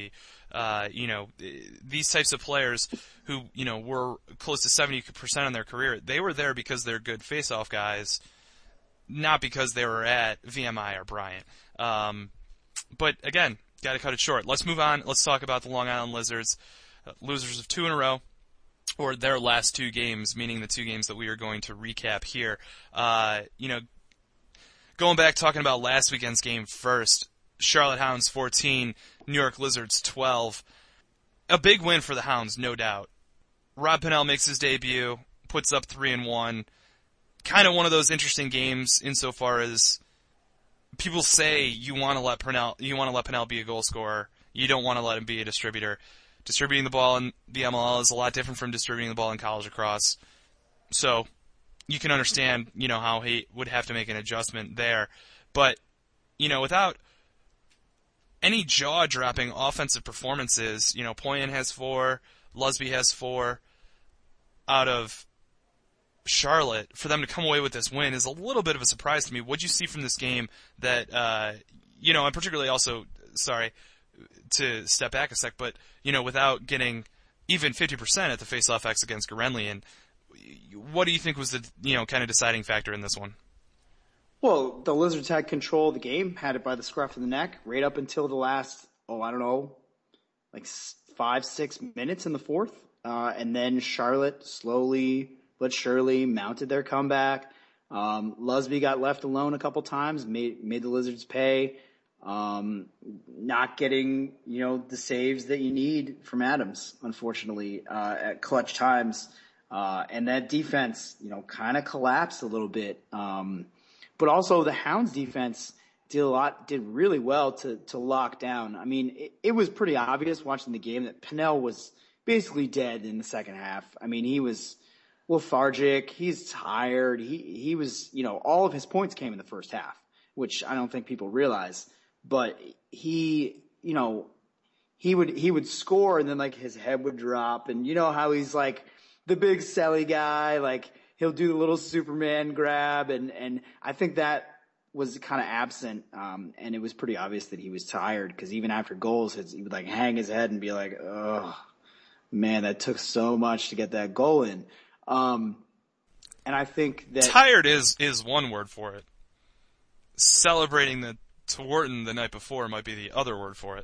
uh, you know, these types of players who, you know, were close to seventy percent in their career, they were there because they're good face-off guys, not because they were at V M I or Bryant. Um, but again, got to cut it short. Let's move on. Let's talk about the Long Island Lizards, uh, losers of two in a row, or their last two games, meaning the two games that we are going to recap here. Uh, you know, going back, talking about last weekend's game first, Charlotte Hounds fourteen, New York Lizards twelve. A big win for the Hounds, no doubt. Rob Pannell makes his debut, puts up three and one. Kind of one of those interesting games insofar as people say you want to let Pannell, you want to let Pannell be a goal scorer. You don't want to let him be a distributor. Distributing the ball in the M L L is a lot different from distributing the ball in college lacrosse. So you can understand, you know, how he would have to make an adjustment there. But, you know, without any jaw-dropping offensive performances, you know, Poyen has four, Lusby has four, out of Charlotte, for them to come away with this win is a little bit of a surprise to me. What'd you see from this game that, uh, you know, and particularly also, sorry to step back a sec, but, you know, without getting even fifty percent at the face-off X against Gorenlian, what do you think was the, you know, kind of deciding factor in this one? Well, the Lizards had control of the game, had it by the scruff of the neck, right up until the last, oh, I don't know, like five, six minutes in the fourth. Uh, and then Charlotte slowly but surely mounted their comeback. Um, Lusby got left alone a couple times, made made the Lizards pay. Um, not getting, you know, the saves that you need from Adams, unfortunately, uh, at clutch times. Uh, and that defense, you know, kind of collapsed a little bit. Um, but also the Hounds defense did a lot, did really well to, to lock down. I mean, it, it was pretty obvious watching the game that Pannell was basically dead in the second half. I mean, he was lethargic. He's tired. He, he was, you know, all of his points came in the first half, which I don't think people realize. But he, you know, he would, he would score and then like his head would drop. And you know how he's like the big selly guy, like he'll do the little Superman grab. And, and I think that was kind of absent. Um, and it was pretty obvious that he was tired because even after goals, he would like hang his head and be like, oh man, that took so much to get that goal in. Um, and I think that tired is, is one word for it. Celebrating the Thornton the night before might be the other word for it.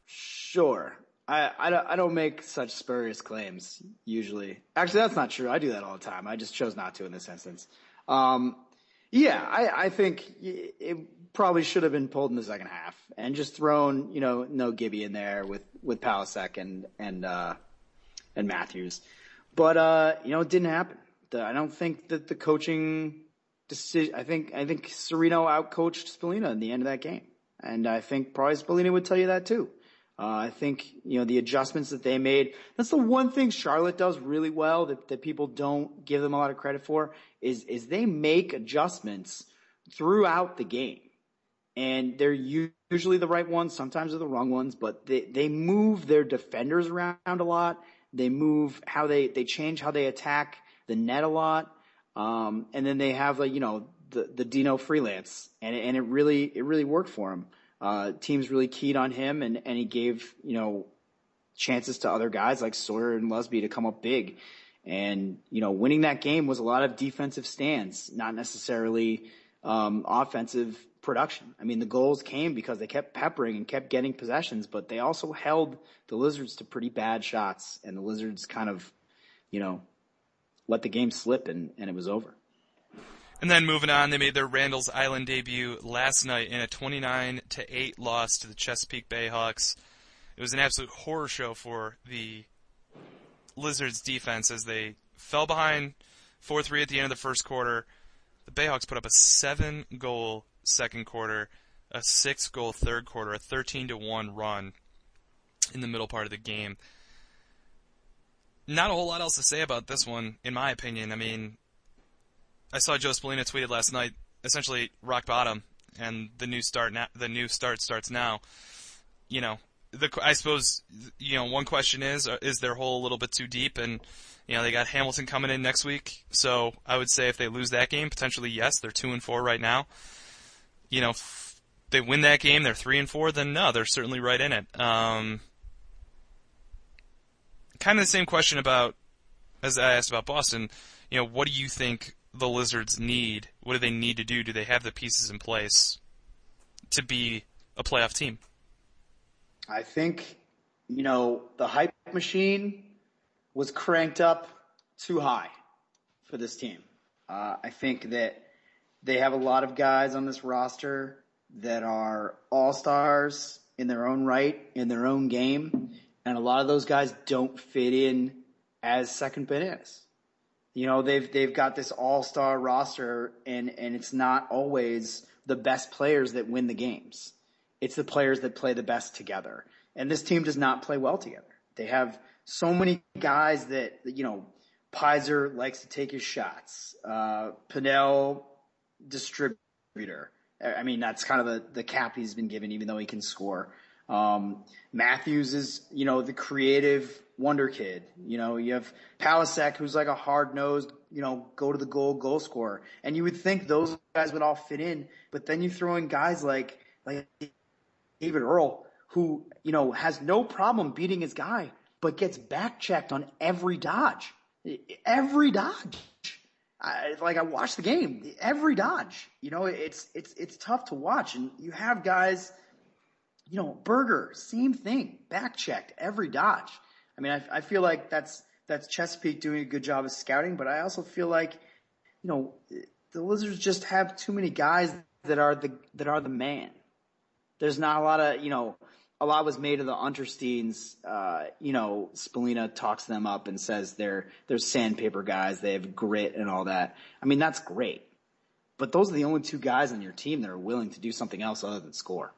Sure. I, I, don't, I don't make such spurious claims, usually. Actually, that's not true. I do that all the time. I just chose not to in this instance. Um, yeah, I, I think it probably should have been pulled in the second half and just thrown, you know, no Gibby in there with, with Palasek and, and, uh, and Matthews. But, uh, you know, it didn't happen. The, I don't think that the coaching decision, I think, I think Serino outcoached Spallina in the end of that game. And I think probably Spallina would tell you that too. Uh, I think, you know, the adjustments that they made, that's the one thing Charlotte does really well that, that people don't give them a lot of credit for is, is they make adjustments throughout the game. And they're usually the right ones. Sometimes they're the wrong ones, but they, they move their defenders around a lot. They move how they, they change how they attack the net a lot. Um, and then they have like, you know, the, the Dino freelance and, and it really, it really worked for him. Uh, teams really keyed on him and, and he gave, you know, chances to other guys like Sawyer and Lusby to come up big. And, you know, winning that game was a lot of defensive stands, not necessarily, um, offensive production. I mean, the goals came because they kept peppering and kept getting possessions, but they also held the Lizards to pretty bad shots and the Lizards kind of, you know, let the game slip and, and it was over. And then moving on, they made their Randall's Island debut last night in a twenty-nine to eight loss to the Chesapeake Bayhawks. It was an absolute horror show for the Lizards defense as they fell behind four three at the end of the first quarter. The Bayhawks put up a seven-goal second quarter, a six-goal third quarter, a thirteen to one run in the middle part of the game. Not a whole lot else to say about this one, in my opinion. I mean, I saw Joe Spallina tweeted last night, essentially rock bottom, and the new start na- the new start starts now. You know, the I suppose you know one question is uh, is their hole a little bit too deep, and you know they got Hamilton coming in next week, so I would say if they lose that game, potentially yes, they're two and four right now. You know, if they win that game, they're three and four, then no, they're certainly right in it. Um, kind of the same question about as I asked about Boston. You know, what do you think the Lizards need? What do they need to do? Do they have the pieces in place to be a playoff team? I think, you know, the hype machine was cranked up too high for this team. Uh, I think that they have a lot of guys on this roster that are all-stars in their own right, in their own game, and a lot of those guys don't fit in as second bananas. You know, they've they've got this all-star roster, and, and it's not always the best players that win the games. It's the players that play the best together. And this team does not play well together. They have so many guys that, you know, Pizer likes to take his shots. Uh, Pinnell, distributor. I mean, that's kind of the, the cap he's been given, even though he can score. Um, Matthews is, you know, the creative wonder kid. You know, you have Palasek, who's like a hard-nosed, you know, go-to-the-goal goal scorer. And you would think those guys would all fit in, but then you throw in guys like like David Earl, who, you know, has no problem beating his guy, but gets back-checked on every dodge. Every dodge. I, like I watched the game, every dodge. You know, it's it's it's tough to watch, and you have guys. You know, Berger, same thing, back-checked every dodge. I mean, I, I feel like that's that's Chesapeake doing a good job of scouting, but I also feel like, you know, the Lizards just have too many guys that are the that are the man. There's not a lot of, you know, a lot was made of the Untersteins. Uh, you know, Spallina talks them up and says they're they're sandpaper guys, they have grit and all that. I mean, that's great, but those are the only two guys on your team that are willing to do something else other than score.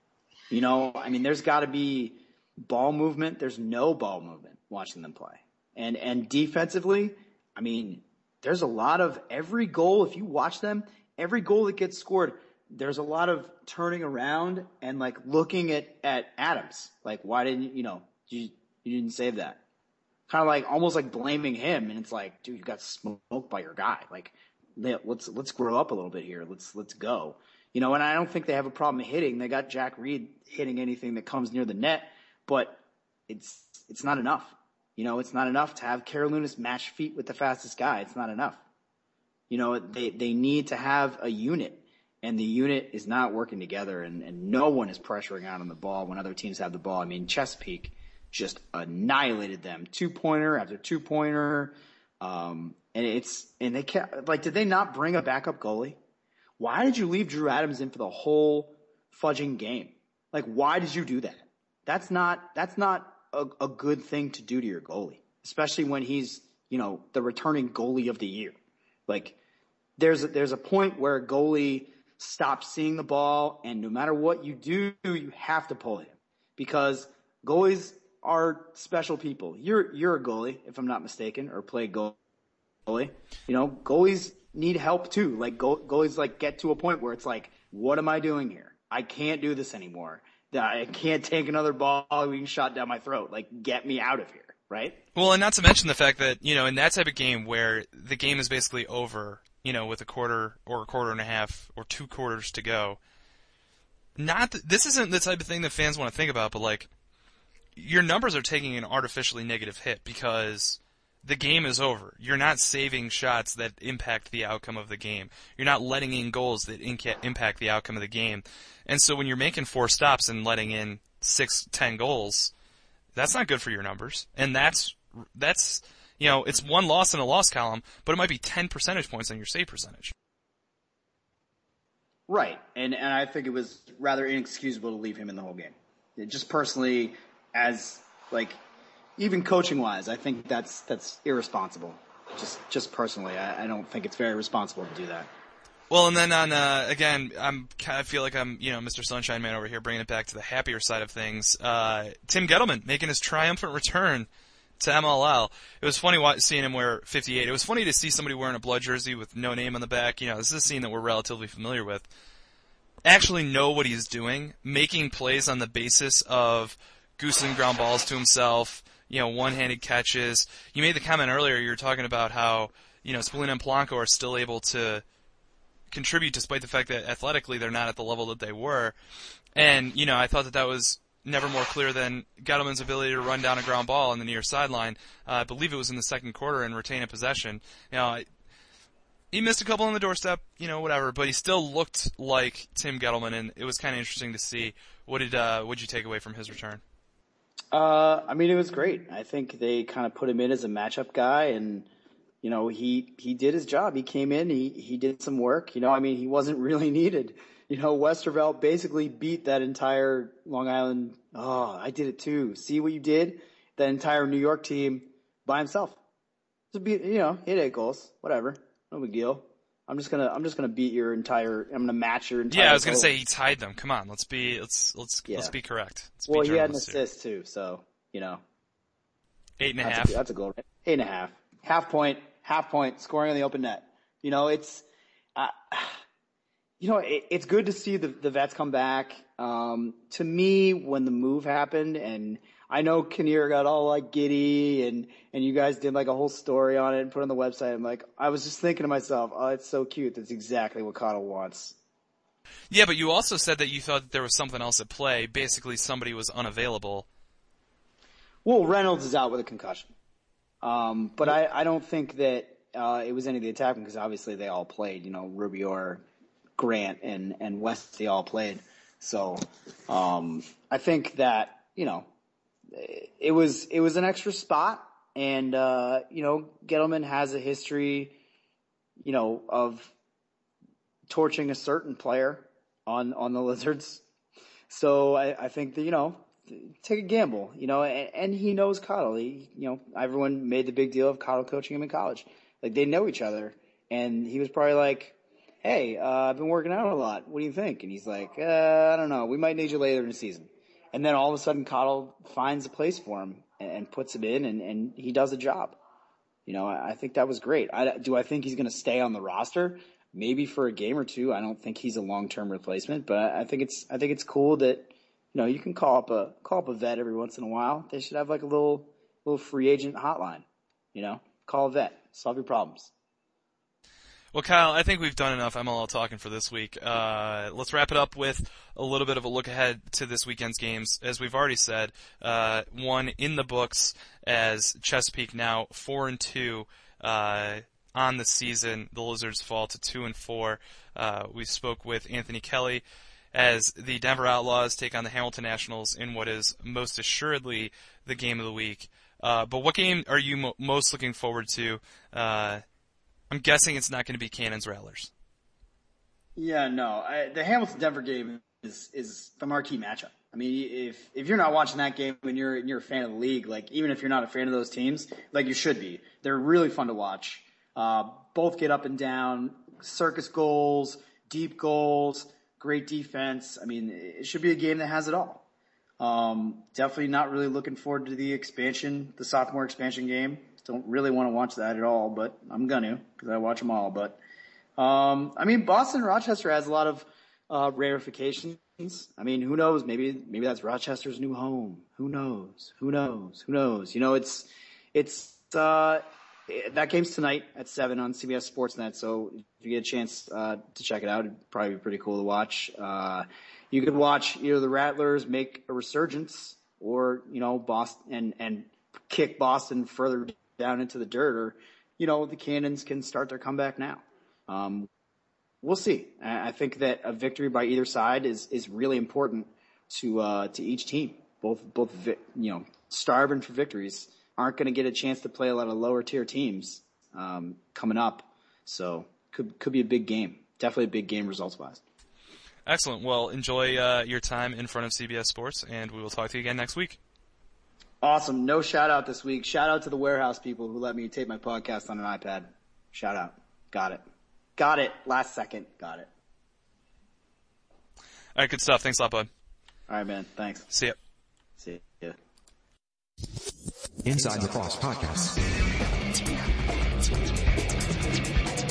You know, I mean, there's got to be ball movement. There's no ball movement watching them play. And and defensively, I mean, there's a lot of every goal, if you watch them, every goal that gets scored, there's a lot of turning around and, like, looking at, at Adams. Like, why didn't you, you know, you, you didn't save that? Kind of like almost like blaming him. And it's like, dude, you got smoked by your guy. Like, let's let's grow up a little bit here. Let's let's go. You know, and I don't think they have a problem hitting. They got Jack Reed hitting anything that comes near the net, but it's it's not enough. You know, it's not enough to have Karolinas match feet with the fastest guy. It's not enough. You know, they, they need to have a unit, and the unit is not working together, and, and no one is pressuring out on the ball when other teams have the ball. I mean, Chesapeake just annihilated them. Two-pointer after two-pointer. Um, and it's and they can't, like, did they not bring a backup goalie? Why did you leave Drew Adams in for the whole fudging game? Like, why did you do that? That's not that's not a, a good thing to do to your goalie, especially when he's, you know, the returning goalie of the year. Like, there's a, there's a point where a goalie stops seeing the ball, and no matter what you do, you have to pull him because goalies are special people. You're you're a goalie, if I'm not mistaken, or play goalie. You know, goalies need help too. Like goalies like get to a point where it's like, what am I doing here? I can't do this anymore. I can't take another ball being shot down my throat. Like, get me out of here, right? Well, and not to mention the fact that, you know, in that type of game where the game is basically over, you know, with a quarter or a quarter and a half or two quarters to go, not th- this isn't the type of thing that fans want to think about, but like, your numbers are taking an artificially negative hit because the game is over. You're not saving shots that impact the outcome of the game. You're not letting in goals that inca- impact the outcome of the game. And so when you're making four stops and letting in six, ten goals, that's not good for your numbers. And that's, that's, you know, it's one loss in a loss column, but it might be ten percentage points on your save percentage. Right. And, and I think it was rather inexcusable to leave him in the whole game. It just personally, as, like, even coaching-wise, I think that's that's irresponsible. Just just personally, I, I don't think it's very responsible to do that. Well, and then on uh, again, I'm kind of feel like I'm you know Mister Sunshine Man over here, bringing it back to the happier side of things. Uh, Tim Gettleman making his triumphant return to M L L. It was funny seeing him wear fifty-eight. It was funny to see somebody wearing a blood jersey with no name on the back. You know, this is a scene that we're relatively familiar with. Actually know what he's doing, making plays on the basis of goosing ground balls to himself. You know, one-handed catches. You made the comment earlier, you were talking about how, you know, Spallina and Polanco are still able to contribute despite the fact that athletically they're not at the level that they were. And, you know, I thought that that was never more clear than Gettleman's ability to run down a ground ball on the near sideline. Uh, I believe it was in the second quarter and retain a possession. You know, he missed a couple on the doorstep, you know, whatever, but he still looked like Tim Gettleman, and it was kind of interesting to see. What did uh, what did you take away from his return? Uh, I mean, it was great. I think they kind of put him in as a matchup guy, and you know, he he did his job. He came in, he he did some work. You know, I mean, he wasn't really needed. You know, Westervelt basically beat that entire Long Island. Oh, I did it too. See what you did? That entire New York team by himself. Just beat, you know, hit eight goals, whatever, no big deal. I'm just gonna I'm just gonna beat your entire. I'm gonna match your entire. Yeah, I was gonna goal. say he tied them. Come on, let's be let's let's Yeah. let's be correct. Let's Well, be he had an journalists here. assist too, so you know. Eight and a That's half. a, that's a goal, right? Eight and a half. Half point, half point, scoring on the open net. You know, it's, uh, you know, it, it's good to see the, the vets come back. Um, to me, when the move happened, and I know Kinnear got all like giddy, and, and you guys did like a whole story on it and put it on the website. I'm like, I was just thinking to myself, oh, it's so cute. That's exactly what Cottle wants. Yeah, but you also said that you thought that there was something else at play. Basically, somebody was unavailable. Well, Reynolds is out with a concussion. Um, but I, I don't think that uh, it was any of the attackmen because obviously they all played. You know, Rubior, Grant, and, and West, they all played. So um, I think that, you know, it was it was an extra spot. And, uh, you know, Gettleman has a history, you know, of torching a certain player on, on the Lizards. So I, I think that, you know, take a gamble, you know, and, and he knows Cottle. He, you know, everyone made the big deal of Cottle coaching him in college. Like, they know each other. And he was probably like, hey, uh, I've been working out a lot. What do you think? And he's like, uh, I don't know. We might need you later in the season. And then all of a sudden, Cottle finds a place for him and, and puts him in, and, and he does a job. You know, I, I think that was great. I, do I think he's going to stay on the roster? Maybe for a game or two. I don't think he's a long-term replacement, but I think it's I think it's cool that, you know, you can call up a call up a vet every once in a while. They should have like a little little free agent hotline. You know, call a vet, solve your problems. Well, Kyle, I think we've done enough M L L talking for this week. Uh, let's wrap it up with a little bit of a look ahead to this weekend's games. As we've already said, uh, one in the books as Chesapeake now four and two uh, on the season. The Lizards fall to two and four. Uh, we spoke with Anthony Kelly as the Denver Outlaws take on the Hamilton Nationals in what is most assuredly the game of the week. Uh, but what game are you mo- most looking forward to? Uh, I'm guessing it's not going to be Cannons Rattlers. Yeah, no. I, the Hamilton-Denver game is is the marquee matchup. I mean, if if you're not watching that game and you're and you're a fan of the league, like even if you're not a fan of those teams, like you should be. They're really fun to watch. Uh, both get up and down, circus goals, deep goals, great defense. I mean, it should be a game that has it all. Um, definitely not really looking forward to the expansion, the sophomore expansion game. Don't really want to watch that at all, but I'm going to because I watch them all. But, um, I mean, Boston Rochester has a lot of uh, ramifications. I mean, who knows? Maybe maybe that's Rochester's new home. Who knows? Who knows? Who knows? You know, it's it's uh, that game's tonight at seven on C B S Sportsnet. So if you get a chance uh, to check it out, it'd probably be pretty cool to watch. Uh, you could watch either the Rattlers make a resurgence, or you know, Boston and and kick Boston further down into the dirt, or, you know, the Cannons can start their comeback now. Um, we'll see. I think that a victory by either side is, is really important to, uh, to each team. Both, both, you know, starving for victories aren't going to get a chance to play a lot of lower tier teams, um, coming up. So could, could be a big game. Definitely a big game results wise. Excellent. Well, enjoy, uh, your time in front of C B S Sports, and we will talk to you again next week. Awesome. No shout out this week. Shout out to the warehouse people who let me tape my podcast on an iPad. Shout out. Got it. Got it. Last second. Got it. All right. Good stuff. Thanks a lot, bud. All right, man. Thanks. See ya. See ya. Inside Lacrosse Podcast.